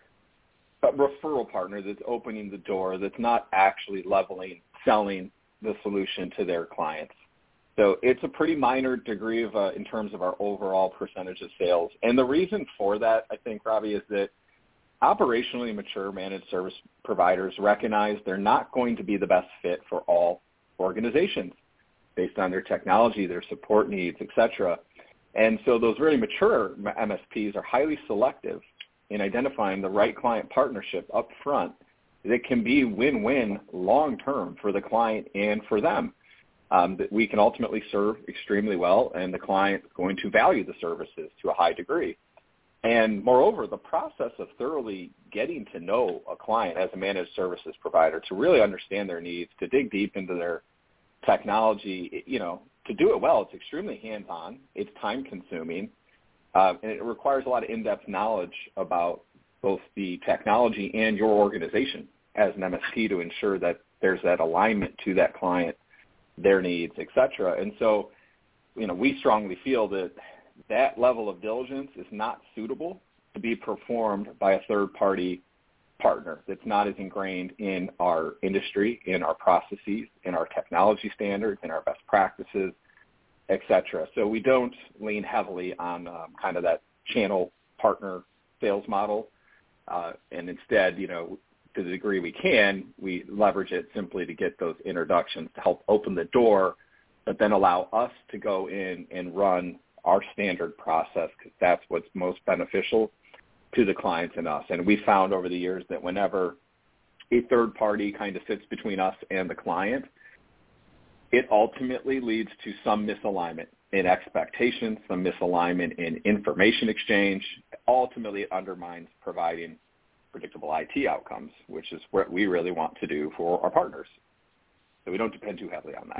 a referral partner that's opening the door, that's not actually leveling, selling the solution to their clients. So it's a pretty minor degree of uh, in terms of our overall percentage of sales. And the reason for that, I think, Robbie, is that operationally mature managed service providers recognize they're not going to be the best fit for all organizations based on their technology, their support needs, et cetera. And so those really mature M S Ps are highly selective in identifying the right client partnership up front that can be win-win long-term for the client and for them. Um, that we can ultimately serve extremely well, and the client is going to value the services to a high degree. And moreover, the process of thoroughly getting to know a client as a managed services provider, to really understand their needs, to dig deep into their technology, you know, to do it well, it's extremely hands-on, it's time-consuming, uh, and it requires a lot of in-depth knowledge about both the technology and your organization as an M S P to ensure that there's that alignment to that client, their needs, et cetera. And so, you know, we strongly feel that that level of diligence is not suitable to be performed by a third-party partner that's not as ingrained in our industry, in our processes, in our technology standards, in our best practices, et cetera. So we don't lean heavily on um, kind of that channel partner sales model. Uh, and instead, you know, to the degree we can, we leverage it simply to get those introductions to help open the door, but then allow us to go in and run our standard process, because that's what's most beneficial to the clients and us. And we found over the years that whenever a third party kind of sits between us and the client, it ultimately leads to some misalignment in expectations, some misalignment in information exchange. Ultimately, it undermines providing predictable I T outcomes, which is what we really want to do for our partners. So we don't depend too heavily on that.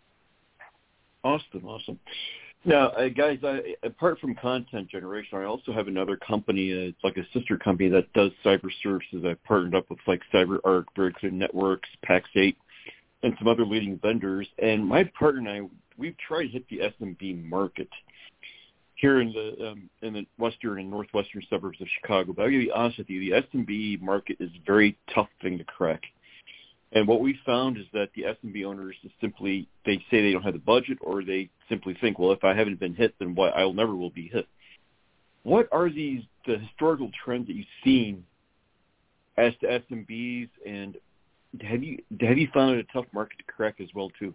Awesome, awesome. Now, uh, guys, I, apart from content generation, I also have another company. Uh, it's like a sister company that does cyber services. I've partnered up with like CyberArk, Very Clear Networks, Pax eight, and some other leading vendors. And my partner and I, we've tried to hit the S M B market here in the um, in the western and northwestern suburbs of Chicago. But I'll be honest with you, the S M B market is a very tough thing to crack. And what we found is that the S M B owners is simply, they say they don't have the budget, or they simply think, well, if I haven't been hit, then what, I'll never will be hit. What are these the historical trends that you've seen as to S M Bs, and have you have you found it a tough market to crack as well too?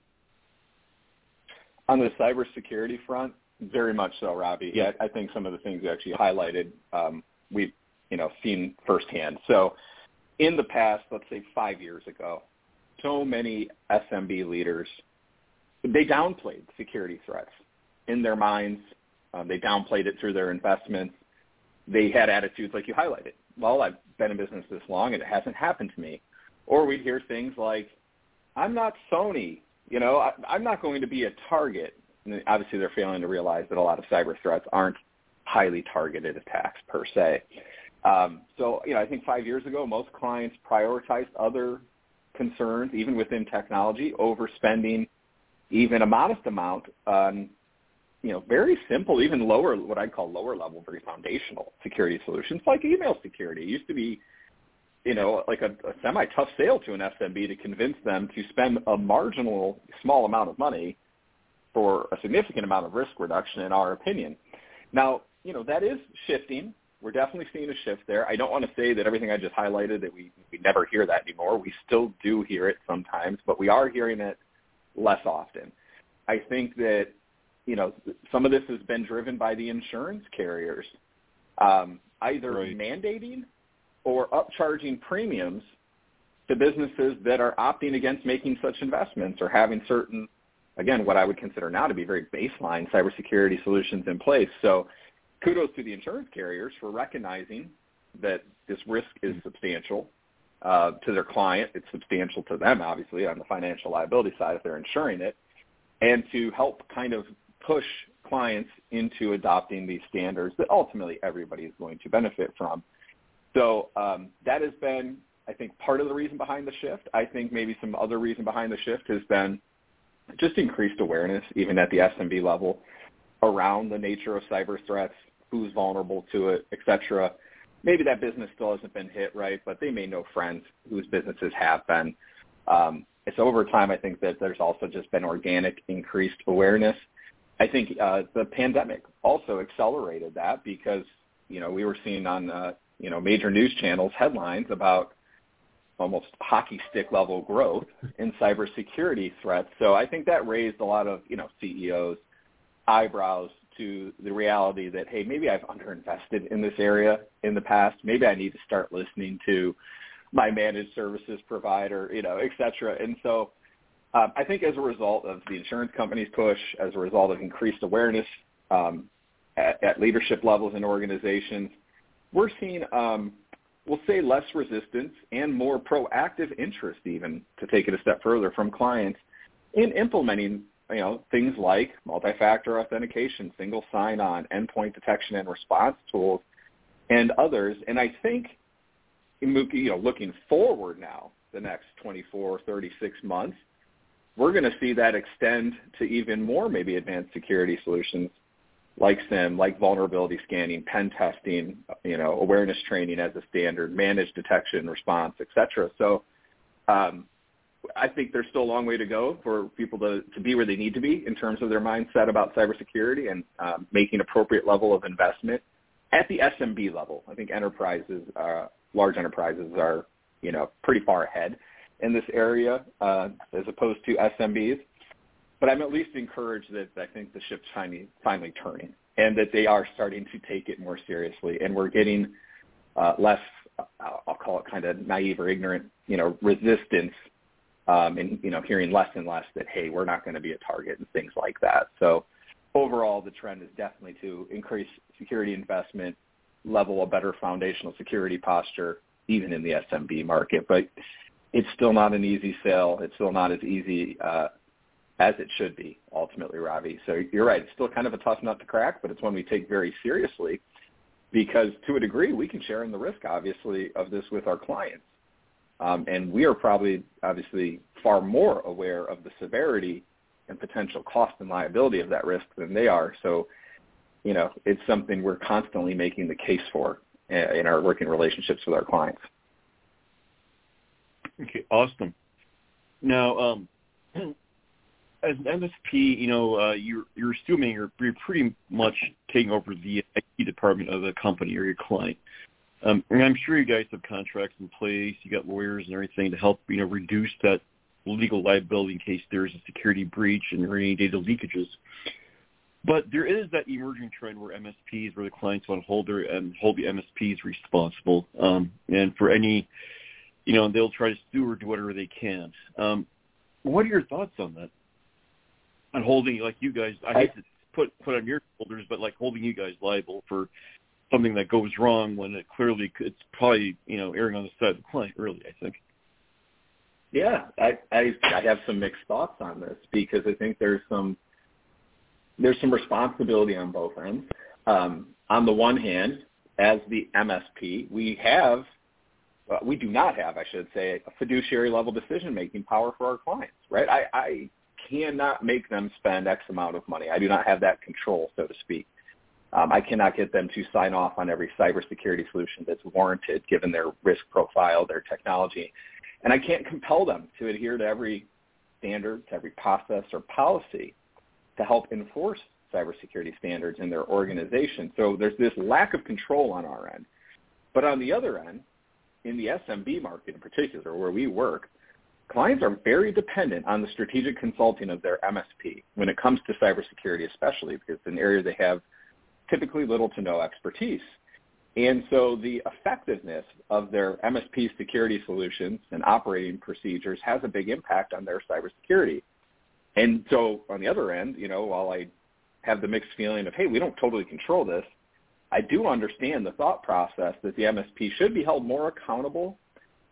On the cybersecurity front, very much so, Robbie. Yeah, I think some of the things you actually highlighted, um, we've you know seen firsthand. So, in the past, let's say five years ago, so many S M B leaders, they downplayed security threats in their minds. Um, they downplayed it through their investments. They had attitudes like you highlighted. Well, I've been in business this long and it hasn't happened to me. Or we'd hear things like, I'm not Sony. You know, I, I'm not going to be a target. And obviously, they're failing to realize that a lot of cyber threats aren't highly targeted attacks per se. Um, so, you know, I think five years ago, most clients prioritized other concerns, even within technology, over spending even a modest amount on, you know, very simple, even lower, what I'd call lower level, very foundational security solutions like email security. It used to be, you know, like a, a semi-tough sale to an S M B to convince them to spend a marginal small amount of money for a significant amount of risk reduction, in our opinion. Now, you know, that is shifting. We're definitely seeing a shift there. I don't want to say that everything I just highlighted, that we, we never hear that anymore. We still do hear it sometimes, but we are hearing it less often. I think that, you know, some of this has been driven by the insurance carriers, um, either right. mandating or upcharging premiums to businesses that are opting against making such investments or having certain, again, what I would consider now to be very baseline cybersecurity solutions in place. So kudos to the insurance carriers for recognizing that this risk is substantial, uh, to their client. It's substantial to them, obviously, on the financial liability side if they're insuring it, and to help kind of push clients into adopting these standards that ultimately everybody is going to benefit from. So um, that has been, I think, part of the reason behind the shift. I think maybe some other reason behind the shift has been just increased awareness, even at the S M B level, around the nature of cyber threats, who's vulnerable to it, et cetera. Maybe that business still hasn't been hit, right, but they may know friends whose businesses have been. Um, it's over time, I think, that there's also just been organic increased awareness. I think uh, the pandemic also accelerated that because, you know, we were seeing on, uh, you know, major news channels headlines about almost hockey stick level growth in cybersecurity threats. So I think that raised a lot of, you know, C E Os' eyebrows to the reality that, hey, maybe I've underinvested in this area in the past. Maybe I need to start listening to my managed services provider, you know, et cetera. And so um, I think as a result of the insurance company's push, as a result of increased awareness um, at, at leadership levels in organizations, we're seeing um, we'll say less resistance and more proactive interest even, to take it a step further, from clients in implementing, you know, things like multi-factor authentication, single sign-on, endpoint detection and response tools, and others. And I think, you know, looking forward now, the next twenty-four, thirty-six months, we're going to see that extend to even more maybe advanced security solutions like SIEM, like vulnerability scanning, pen testing, you know, awareness training as a standard, managed detection, response, et cetera. So um, I think there's still a long way to go for people to, to be where they need to be in terms of their mindset about cybersecurity and um, making appropriate level of investment at the S M B level. I think enterprises, uh, large enterprises are, you know, pretty far ahead in this area uh, as opposed to S M Bs. But I'm at least encouraged that I think the ship's finally, finally turning and that they are starting to take it more seriously. And we're getting uh, less, I'll call it kind of naive or ignorant, you know, resistance um, and, you know, hearing less and less that, hey, we're not going to be a target and things like that. So overall, the trend is definitely to increase security investment, level a better foundational security posture, even in the S M B market. But it's still not an easy sale. It's still not as easy uh, as it should be, ultimately, Ravi. So you're right. It's still kind of a tough nut to crack, but it's one we take very seriously because, to a degree, we can share in the risk, obviously, of this with our clients. Um, and we are probably, obviously, far more aware of the severity and potential cost and liability of that risk than they are. So, you know, it's something we're constantly making the case for in our working relationships with our clients. Okay, awesome. Now, um, as an M S P, you know, uh, you're you're assuming you're, you're pretty much taking over the I T department of the company or your client. Um, and I'm sure you guys have contracts in place. You got lawyers and everything to help, you know, reduce that legal liability in case there's a security breach and there are any data leakages. But there is that emerging trend where M S Ps, where the clients want to hold their and hold the M S Ps responsible, um, and for any, you know, they'll try to sue or do whatever they can. Um, what are your thoughts on that? On holding, like you guys, I hate to put put on your shoulders, but like holding you guys liable for something that goes wrong when it clearly it's probably, you know, erring on the side of the client. Really, I think. Yeah, I, I I have some mixed thoughts on this because I think there's some there's some responsibility on both ends. Um, on the one hand, as the M S P, we have uh, we do not have, I should say, a fiduciary level decision making power for our clients. Right? I. I cannot make them spend X amount of money. I do not have that control, so to speak. Um, I cannot get them to sign off on every cybersecurity solution that's warranted given their risk profile, their technology. And I can't compel them to adhere to every standard, to every process or policy to help enforce cybersecurity standards in their organization. So there's this lack of control on our end. But on the other end, in the S M B market in particular, where we work, clients are very dependent on the strategic consulting of their M S P when it comes to cybersecurity, especially because it's an area they have typically little to no expertise. And so the effectiveness of their M S P security solutions and operating procedures has a big impact on their cybersecurity. And so on the other end, you know, while I have the mixed feeling of, hey, we don't totally control this, I do understand the thought process that the M S P should be held more accountable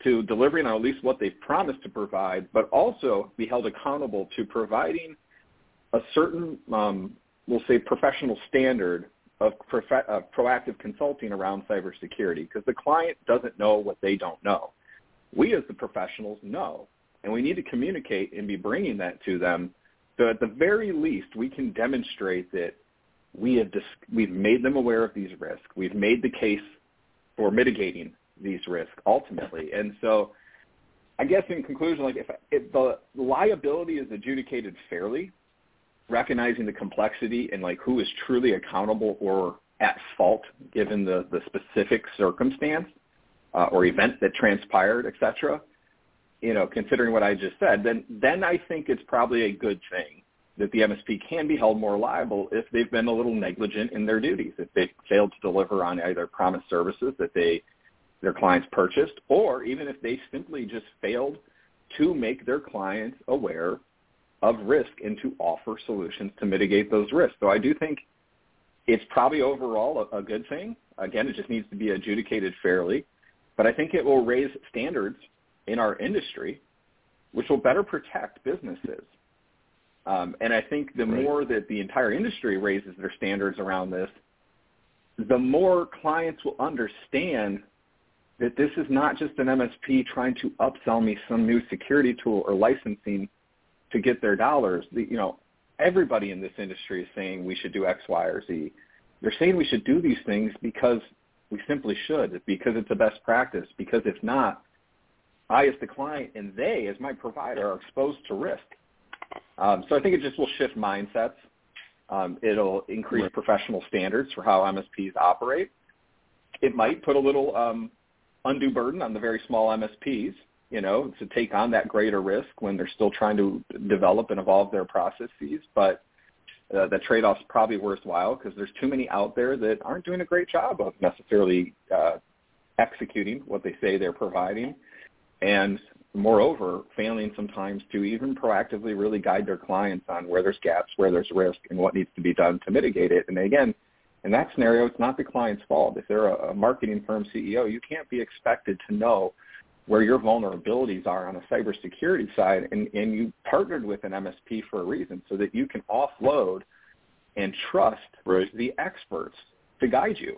to delivering on at least what they've promised to provide, but also be held accountable to providing a certain, um, we'll say, professional standard of, prof- of proactive consulting around cybersecurity, because the client doesn't know what they don't know. We as the professionals know, and we need to communicate and be bringing that to them. So at the very least, we can demonstrate that we have dis- we've made them aware of these risks. We've made the case for mitigating these risks ultimately. And so I guess in conclusion, like if, if the liability is adjudicated fairly, recognizing the complexity and like who is truly accountable or at fault given the, the specific circumstance uh, or event that transpired, et cetera, you know, considering what I just said, then then I think it's probably a good thing that the M S P can be held more liable if they've been a little negligent in their duties, if they failed to deliver on either promised services that they their clients purchased, or even if they simply just failed to make their clients aware of risk and to offer solutions to mitigate those risks. So I do think it's probably overall a, a good thing. Again, it just needs to be adjudicated fairly, but I think it will raise standards in our industry, which will better protect businesses. Um, and I think the right. more that the entire industry raises their standards around this, the more clients will understand that this is not just an M S P trying to upsell me some new security tool or licensing to get their dollars. The, you know, everybody in this industry is saying we should do X, Y, or Z. They're saying we should do these things because we simply should, because it's a best practice, because if not, I as the client and they as my provider are exposed to risk. Um, so I think it just will shift mindsets. Um, it'll increase right. professional standards for how M S Ps operate. It might put a little um, undue burden on the very small M S Ps, you know, to take on that greater risk when they're still trying to develop and evolve their processes. But uh, the trade-off's probably worthwhile because there's too many out there that aren't doing a great job of necessarily uh, executing what they say they're providing. And moreover, failing sometimes to even proactively really guide their clients on where there's gaps, where there's risk, and what needs to be done to mitigate it. And again, in that scenario, it's not the client's fault. If they're a, a marketing firm C E O, you can't be expected to know where your vulnerabilities are on a cybersecurity side, and, and you partnered with an M S P for a reason so that you can offload and trust right. the experts to guide you.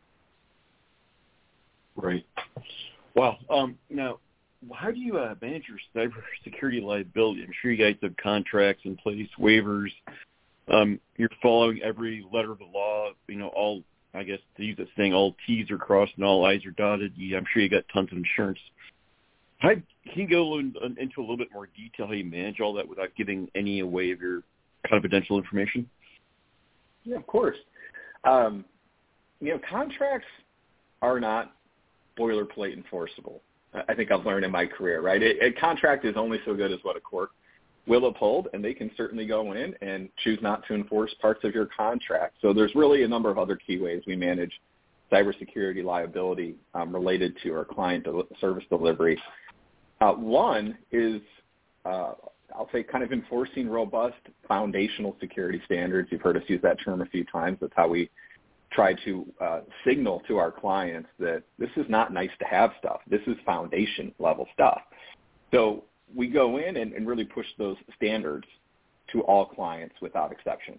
Right. Wow. Um, now, how do you uh, manage your cybersecurity liability? I'm sure you guys have contracts in place, waivers. Um, you're following every letter of the law. You know, all, I guess, to use that saying, all T's are crossed and all I's are dotted. You, I'm sure you got tons of insurance. How, can you go in, into a little bit more detail how you manage all that without giving any away of your confidential information? Yeah, of course. Um, you know, contracts are not boilerplate enforceable. I think I've learned in my career, right? A, a contract is only so good as what a court will uphold, and they can certainly go in and choose not to enforce parts of your contract. So there's really a number of other key ways we manage cybersecurity liability um, related to our client del- service delivery. Uh, one is, uh, I'll say, kind of enforcing robust foundational security standards. You've heard us use that term a few times. That's how we try to uh, signal to our clients that this is not nice to have stuff. This is foundation level stuff. So we go in and, and really push those standards to all clients without exception.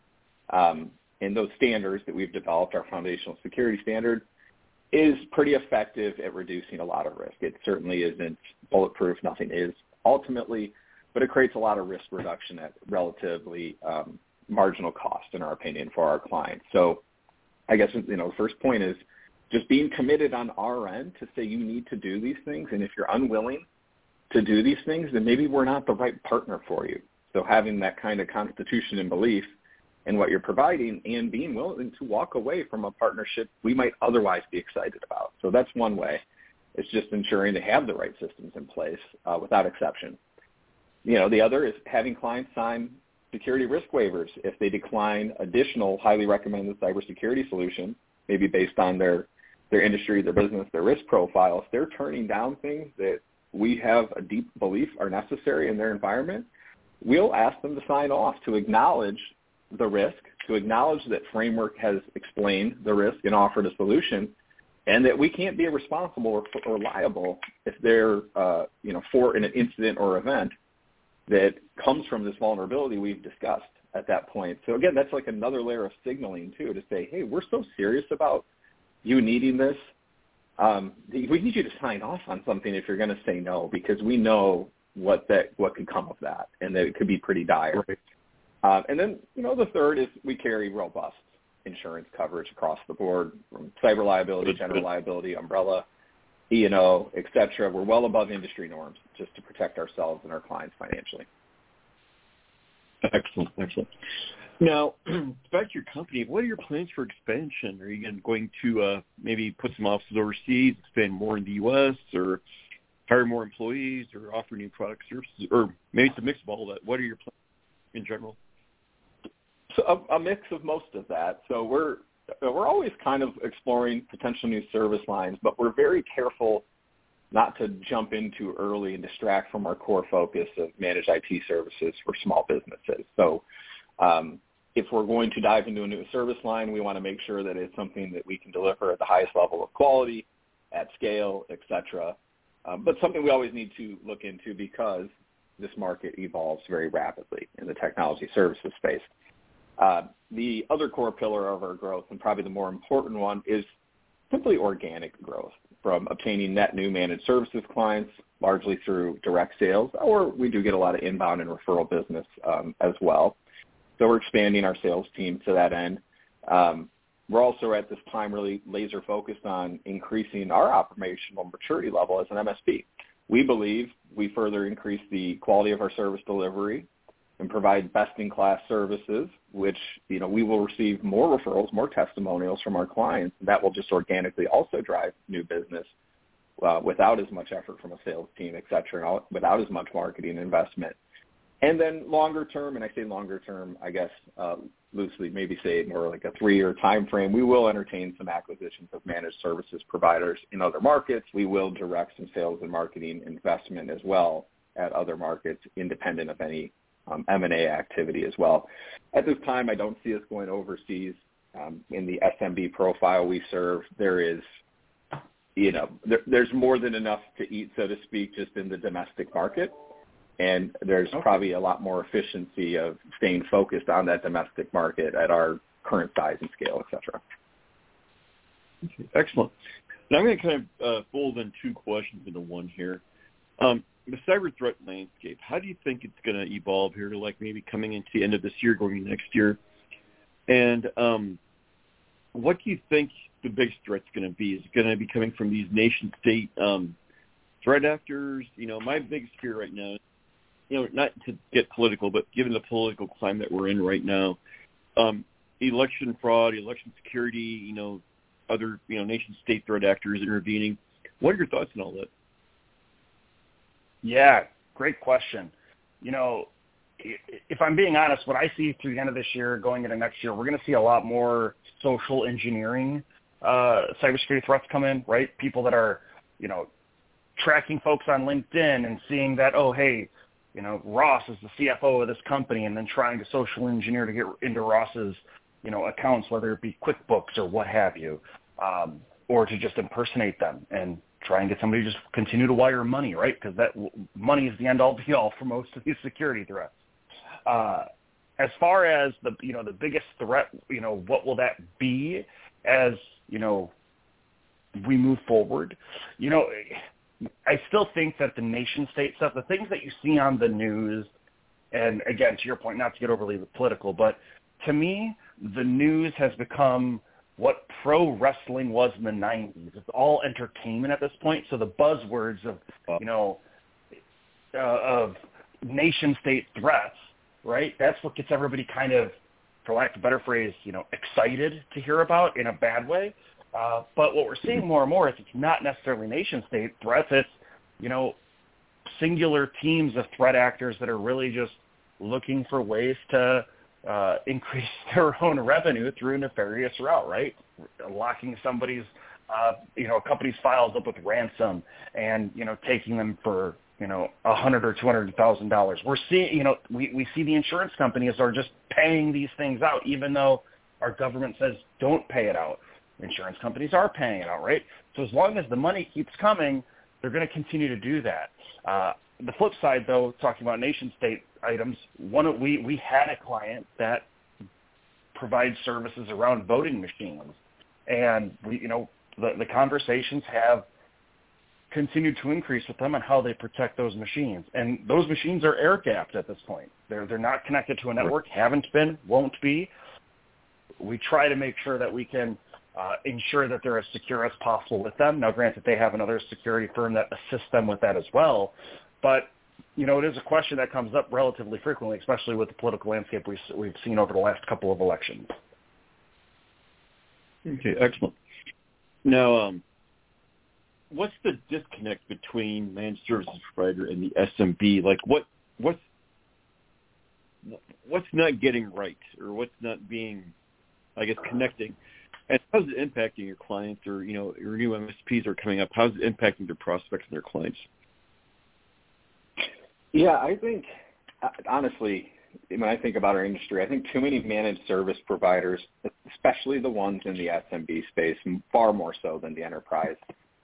Um, and those standards that we've developed, our foundational security standard, is pretty effective at reducing a lot of risk. It certainly isn't bulletproof. Nothing is ultimately, but it creates a lot of risk reduction at relatively um, marginal cost, in our opinion, for our clients. So I guess, you know, the first point is just being committed on our end to say you need to do these things. And if you're unwilling to do these things, then maybe we're not the right partner for you. So having that kind of constitution and belief in what you're providing and being willing to walk away from a partnership we might otherwise be excited about. So that's one way. It's just ensuring to have the right systems in place uh, without exception. You know, the other is having clients sign security risk waivers if they decline additional highly recommended cybersecurity solutions, maybe based on their, their industry, their business, their risk profile. If they're turning down things that we have a deep belief are necessary in their environment, we'll ask them to sign off to acknowledge the risk, to acknowledge that Framework has explained the risk and offered a solution, and that we can't be responsible or, or liable if they're, uh, you know, for an incident or event that comes from this vulnerability we've discussed at that point. So again, that's like another layer of signaling too, to say, hey, we're so serious about you needing this. Um, we need you to sign off on something if you're going to say no, because we know what that what could come of that, and that it could be pretty dire. Right. Uh, and then, you know, the third is we carry robust insurance coverage across the board, from cyber liability, general liability, umbrella, E and O, et cetera. We're well above industry norms just to protect ourselves and our clients financially. Excellent, excellent. Now, back to your company, what are your plans for expansion? Are you going to uh, maybe put some offices overseas, expand more in the U S, or hire more employees, or offer new product services, or maybe it's a mix of all that? What are your plans in general? So a, a mix of most of that. So we're we're always kind of exploring potential new service lines, but we're very careful not to jump in too early and distract from our core focus of managed I T services for small businesses. So um, if we're going to dive into a new service line, we want to make sure that it's something that we can deliver at the highest level of quality, at scale, et cetera. Um, but something we always need to look into because this market evolves very rapidly in the technology services space. Uh, the other core pillar of our growth, and probably the more important one, is simply organic growth from obtaining net new managed services clients, largely through direct sales, or we do get a lot of inbound and referral business um, as well. So we're expanding our sales team to that end. Um, we're also at this time really laser focused on increasing our operational maturity level as an M S P. We believe we further increase the quality of our service delivery and provide best-in-class services, which, you know, we will receive more referrals, more testimonials from our clients. That will just organically also drive new business uh, without as much effort from a sales team, et cetera, without as much marketing investment. And then longer term, and I say longer term, I guess uh, loosely, maybe say more like a three-year time frame, we will entertain some acquisitions of managed services providers in other markets. We will direct some sales and marketing investment as well at other markets, independent of any Um, M and A activity as well. At this time, I don't see us going overseas. Um, in the S M B profile we serve, there is, you know, there, there's more than enough to eat, so to speak, just in the domestic market. And there's okay. probably a lot more efficiency of staying focused on that domestic market at our current size and scale, et cetera. Okay. Excellent. Now I'm going to kind of uh, fold in two questions into one here. Um, The cyber threat landscape, how do you think it's going to evolve here, like maybe coming into the end of this year, going into next year? And um, what do you think the biggest threat's going to be? Is it going to be coming from these nation-state um, threat actors? You know, my biggest fear right now, you know, not to get political, but given the political climate we're in right now, um, election fraud, election security, you know, other, you know, nation-state threat actors intervening. What are your thoughts on all that? Yeah, great question. You know, if I'm being honest, what I see through the end of this year, going into next year, we're going to see a lot more social engineering uh, cybersecurity threats come in, right? People that are, you know, tracking folks on LinkedIn and seeing that, oh, hey, you know, Ross is the C F O of this company, and then trying to social engineer to get into Ross's, you know, accounts, whether it be QuickBooks or what have you, um, or to just impersonate them and try and get somebody to just continue to wire money, right? Because that money is the end-all, be-all for most of these security threats. Uh, as far as the, you know, the biggest threat, you know, what will that be as, you know, we move forward? You know, I still think that the nation-state stuff, the things that you see on the news, and again, to your point, not to get overly political, but to me, the news has become what pro wrestling was in the nineties. It's all entertainment at this point. So the buzzwords of, you know, uh, of nation-state threats, right? That's what gets everybody kind of, for lack of a better phrase, you know, excited to hear about in a bad way. Uh, but what we're seeing more and more is it's not necessarily nation-state threats. It's, you know, singular teams of threat actors that are really just looking for ways to Uh, increase their own revenue through a nefarious route, right? Locking somebody's, uh, you know, a company's files up with ransom and, you know, taking them for, you know, a hundred or two hundred thousand dollars. We're seeing, you know, we, we see the insurance companies are just paying these things out, even though our government says don't pay it out. insurance companies are paying it out, right? So as long as the money keeps coming, they're going to continue to do that. Uh, the flip side, though, talking about nation-state items, one of, we, we had a client that provides services around voting machines. And, we, you know, the, the conversations have continued to increase with them on how they protect those machines. And those machines are air-gapped at this point. They're, they're not connected to a network, haven't been, won't be. We try to make sure that we can uh, ensure that they're as secure as possible with them. Now, granted, they have another security firm that assists them with that as well. But, you know, it is a question that comes up relatively frequently, especially with the political landscape we've, we've seen over the last couple of elections. Okay, excellent. Now, um, what's the disconnect between managed services provider and the S M B? Like, what what's what's not getting right, or what's not being, I guess, connecting, and how's it impacting your clients, or you know, your new M S Ps are coming up? How's it impacting their prospects and their clients? Yeah, I think honestly, when I think about our industry, I think too many managed service providers, especially the ones in the S M B space, far more so than the enterprise,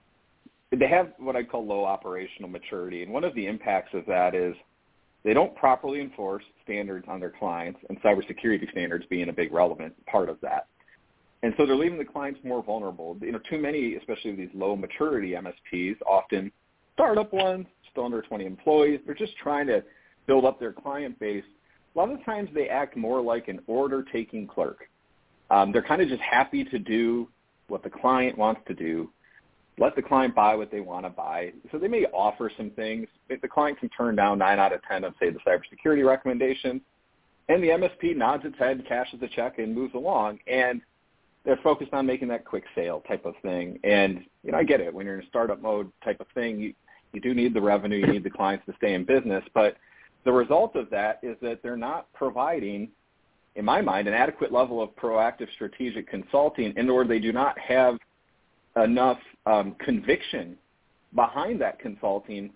they have what I call low operational maturity. And one of the impacts of that is they don't properly enforce standards on their clients, and cybersecurity standards being a big relevant part of that. And so they're leaving the clients more vulnerable. You know, too many, especially these low maturity M S Ps, often startup ones, still under twenty employees, they're just trying to build up their client base. A lot of the times they act more like an order-taking clerk. Um, they're kind of just happy to do what the client wants to do, let the client buy what they want to buy. So they may offer some things. The client can turn down nine out of ten of, say, the cybersecurity recommendations, and the M S P nods its head, cashes the check, and moves along. And they're focused on making that quick sale type of thing. And, you know, I get it. When you're in a startup mode type of thing, you, you do need the revenue. You need the clients to stay in business. But the result of that is that they're not providing, in my mind, an adequate level of proactive strategic consulting, and or they do not have enough um, conviction behind that consulting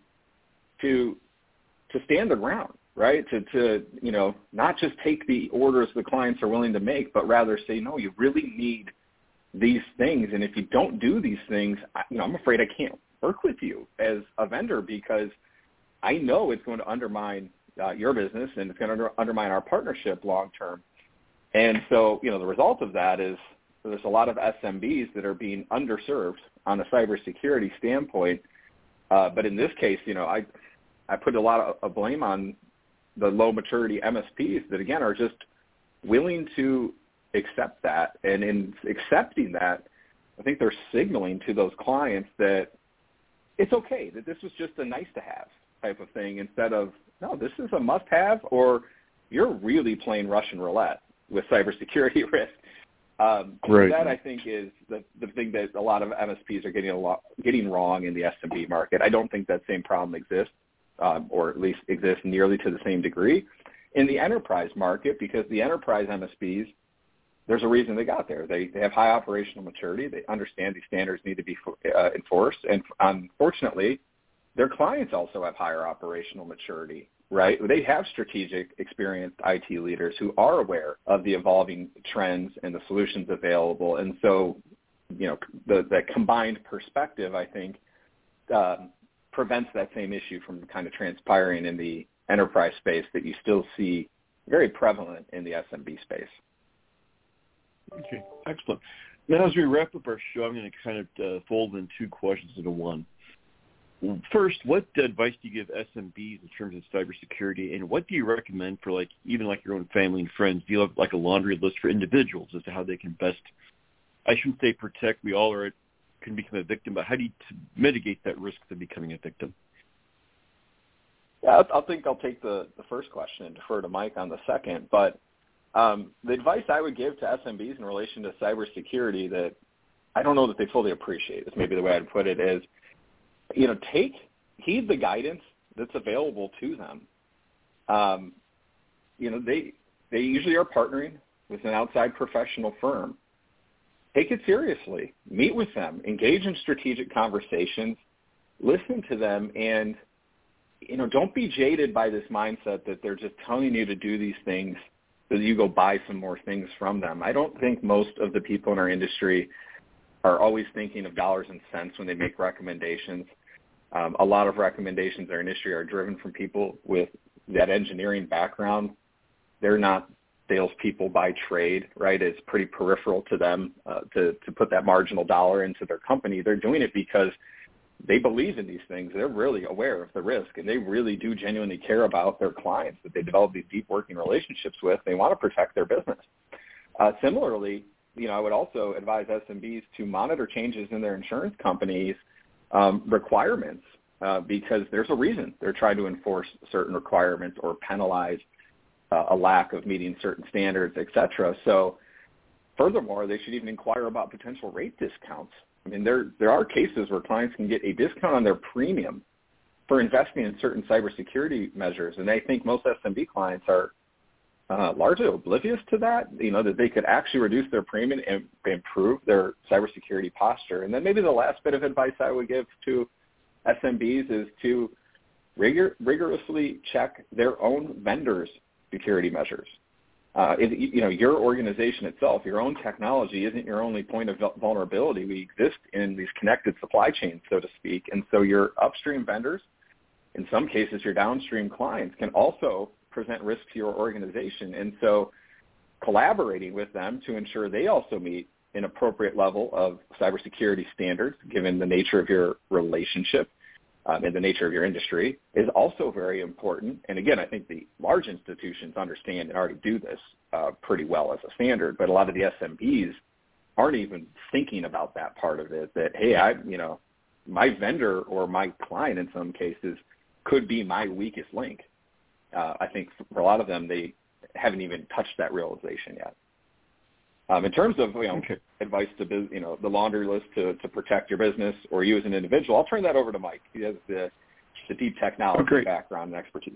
to to stand their ground, right? To, to, you know, not just take the orders the clients are willing to make, but rather say, no, you really need these things. And if you don't do these things, I, you know, I'm afraid I can't work with you as a vendor, because I know it's going to undermine uh, your business, and it's going to under, undermine our partnership long term. And so, you know, the result of that is there's a lot of S M Bs that are being underserved on a cybersecurity standpoint. Uh, but in this case, you know, I I put a lot of, of blame on the low maturity M S Ps that, again, are just willing to accept that. And in accepting that, I think they're signaling to those clients that it's okay, that this was just a nice to have type of thing, instead of, no, this is a must have, or you're really playing Russian roulette with cybersecurity risk. Um, right. That, I think, is the, the thing that a lot of M S Ps are getting a lot, getting wrong in the S M B market. I don't think that same problem exists, um, or at least exists nearly to the same degree in the enterprise market, because the enterprise M S Bs, there's a reason they got there. They, they have high operational maturity. They understand these standards need to be uh, enforced. And unfortunately, their clients also have higher operational maturity, right? They have strategic, experienced I T leaders who are aware of the evolving trends and the solutions available. And so, you know, the, the combined perspective, I think, um, prevents that same issue from kind of transpiring in the enterprise space that you still see very prevalent in the S M B space. Okay, excellent. Now, as we wrap up our show, I'm going to kind of uh, fold in two questions into one. First, what advice do you give S M Bs in terms of cybersecurity, and what do you recommend for, like, even like your own family and friends? Do you have like a laundry list for individuals as to how they can best, I shouldn't say protect, we all are can become a victim, but how do you t- mitigate that risk of becoming a victim? Yeah, I think I'll take the, the first question and defer to Mike on the second. But um, the advice I would give to S M Bs in relation to cybersecurity that I don't know that they fully appreciate, is maybe the way I'd put it, is, you know, take, heed the guidance that's available to them. Um, you know, they, they usually are partnering with an outside professional firm. Take it seriously. Meet with them. Engage in strategic conversations. Listen to them, and, you know, don't be jaded by this mindset that they're just telling you to do these things so that you go buy some more things from them. I don't think most of the people in our industry are always thinking of dollars and cents when they make recommendations. Um, a lot of recommendations in our industry are driven from people with that engineering background. They're not salespeople by trade, right? It's pretty peripheral to them uh, to, to put that marginal dollar into their company. They're doing it because they believe in these things. They're really aware of the risk, and they really do genuinely care about their clients that they develop these deep working relationships with. They want to protect their business. Uh, similarly, you know, I would also advise S M Bs to monitor changes in their insurance companies' um, requirements uh, because there's a reason they're trying to enforce certain requirements or penalize uh, a lack of meeting certain standards, et cetera. So furthermore, they should even inquire about potential rate discounts. I mean, there there are cases where clients can get a discount on their premium for investing in certain cybersecurity measures, and I think most S M B clients are uh, largely oblivious to that, you know, that they could actually reduce their premium and improve their cybersecurity posture. And then maybe the last bit of advice I would give to S M Bs is to rigor, rigorously check their own vendors' security measures. Uh, it, you know, your organization itself, your own technology isn't your only point of vulnerability. We exist in these connected supply chains, so to speak. And so your upstream vendors, in some cases your downstream clients, can also present risk to your organization. And so collaborating with them to ensure they also meet an appropriate level of cybersecurity standards, given the nature of your relationship, Um, and the nature of your industry, is also very important. And again, I think the large institutions understand and already do this uh, pretty well as a standard, but a lot of the S M Bs aren't even thinking about that part of it, that, hey, I, you know, my vendor or my client in some cases could be my weakest link. Uh, I think for a lot of them, they haven't even touched that realization yet. Um, in terms of, you know, okay. advice to, you know, the laundry list to, to protect your business or you as an individual, I'll turn that over to Mike. He has the, the deep technology oh, background and expertise.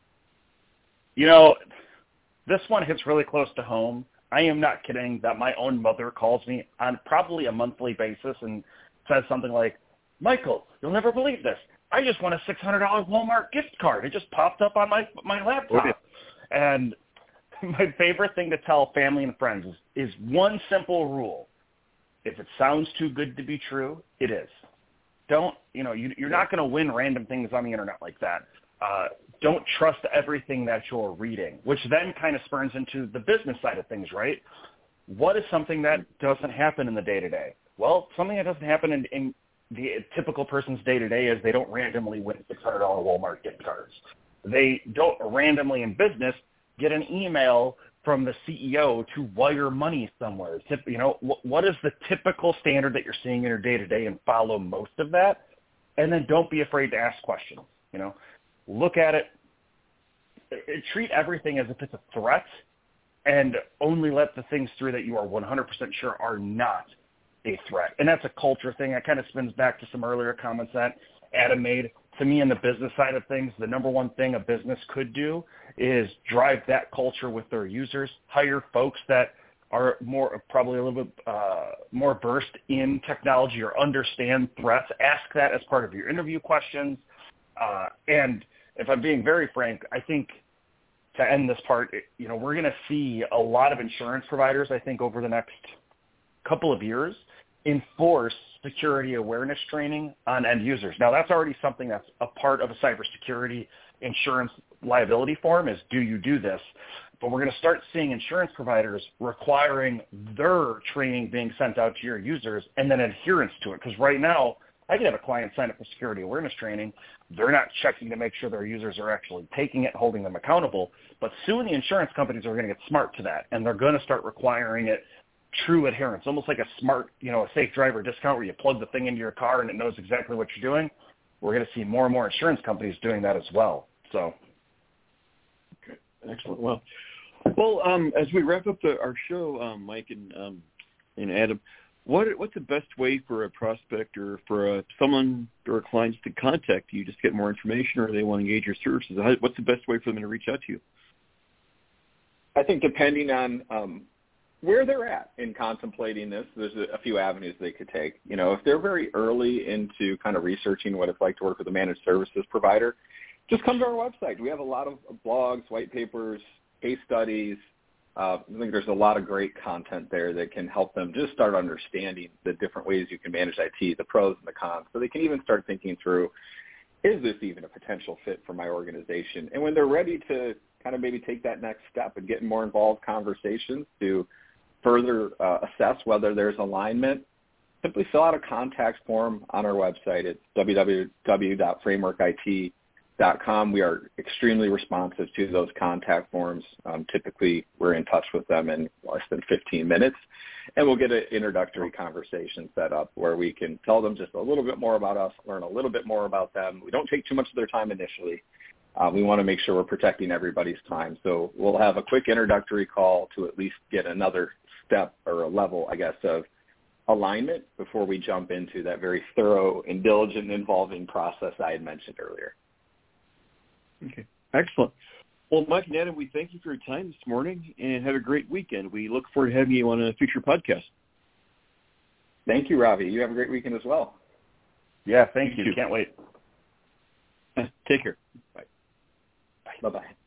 You know, this one hits really close to home. I am not kidding that my own mother calls me on probably a monthly basis and says something like, Michael, you'll never believe this. I just won a six hundred dollars Walmart gift card. It just popped up on my my laptop. Okay. And my favorite thing to tell family and friends is, is one simple rule. If it sounds too good to be true, it is. Don't, you know, you, you're not going to win random things on the internet like that. Uh, don't trust everything that you're reading, which then kind of spurns into the business side of things, right? What is something that doesn't happen in the day-to-day? Well, something that doesn't happen in, in the typical person's day-to-day is they don't randomly win six hundred dollars Walmart gift cards. They don't randomly in business get an email from the C E O to wire money somewhere. You know, what is the typical standard that you're seeing in your day-to-day, and follow most of that. And then don't be afraid to ask questions. You know, look at it, treat everything as if it's a threat, and only let the things through that you are one hundred percent sure are not a threat. And that's a culture thing. That kind of spins back to some earlier comments that Adam made. To me, in the business side of things, the number one thing a business could do is drive that culture with their users, hire folks that are more, probably a little bit uh, more versed in technology or understand threats. Ask that as part of your interview questions. Uh, and if I'm being very frank, I think to end this part, you know, we're going to see a lot of insurance providers, I think, over the next couple of years enforce security awareness training on end users. Now, that's already something that's a part of a cybersecurity insurance liability form is, do you do this? But we're going to start seeing insurance providers requiring their training being sent out to your users and then adherence to it. Because right now, I can have a client sign up for security awareness training. They're not checking to make sure their users are actually taking it, holding them accountable. But soon the insurance companies are going to get smart to that, and they're going to start requiring it true adherence, almost like a smart, you know, a safe driver discount where you plug the thing into your car and it knows exactly what you're doing. We're going to see more and more insurance companies doing that as well. So, okay, excellent. Well, well, um, as we wrap up the, our show, um, Mike and um, and Adam, what what's the best way for a prospect or for a, someone or a client to contact you, just to get more information, or they want to engage your services? How, what's the best way for them to reach out to you? I think depending on um, where they're at in contemplating this, there's a, a few avenues they could take. You know, if they're very early into kind of researching what it's like to work with a managed services provider, just come to our website. We have a lot of blogs, white papers, case studies, Uh, I think there's a lot of great content there that can help them just start understanding the different ways you can manage I T, the pros and the cons, so they can even start thinking through, is this even a potential fit for my organization? And when they're ready to kind of maybe take that next step and get in more involved conversations to further uh, assess whether there's alignment, simply fill out a contact form on our website at w w w dot framework I T dot com. We are extremely responsive to those contact forms. Um, typically, we're in touch with them in less than fifteen minutes, and we'll get an introductory conversation set up where we can tell them just a little bit more about us, learn a little bit more about them. We don't take too much of their time initially. Uh, we want to make sure we're protecting everybody's time. So we'll have a quick introductory call to at least get another step or a level, I guess, of alignment before we jump into that very thorough and diligent involving process I had mentioned earlier. Okay, excellent. Well, Mike and Adam, we thank you for your time this morning and have a great weekend. We look forward to having you on a future podcast. Thank you, Ravi. You have a great weekend as well. Yeah, thank you. you. Can't wait. Take care. Bye. Bye-bye.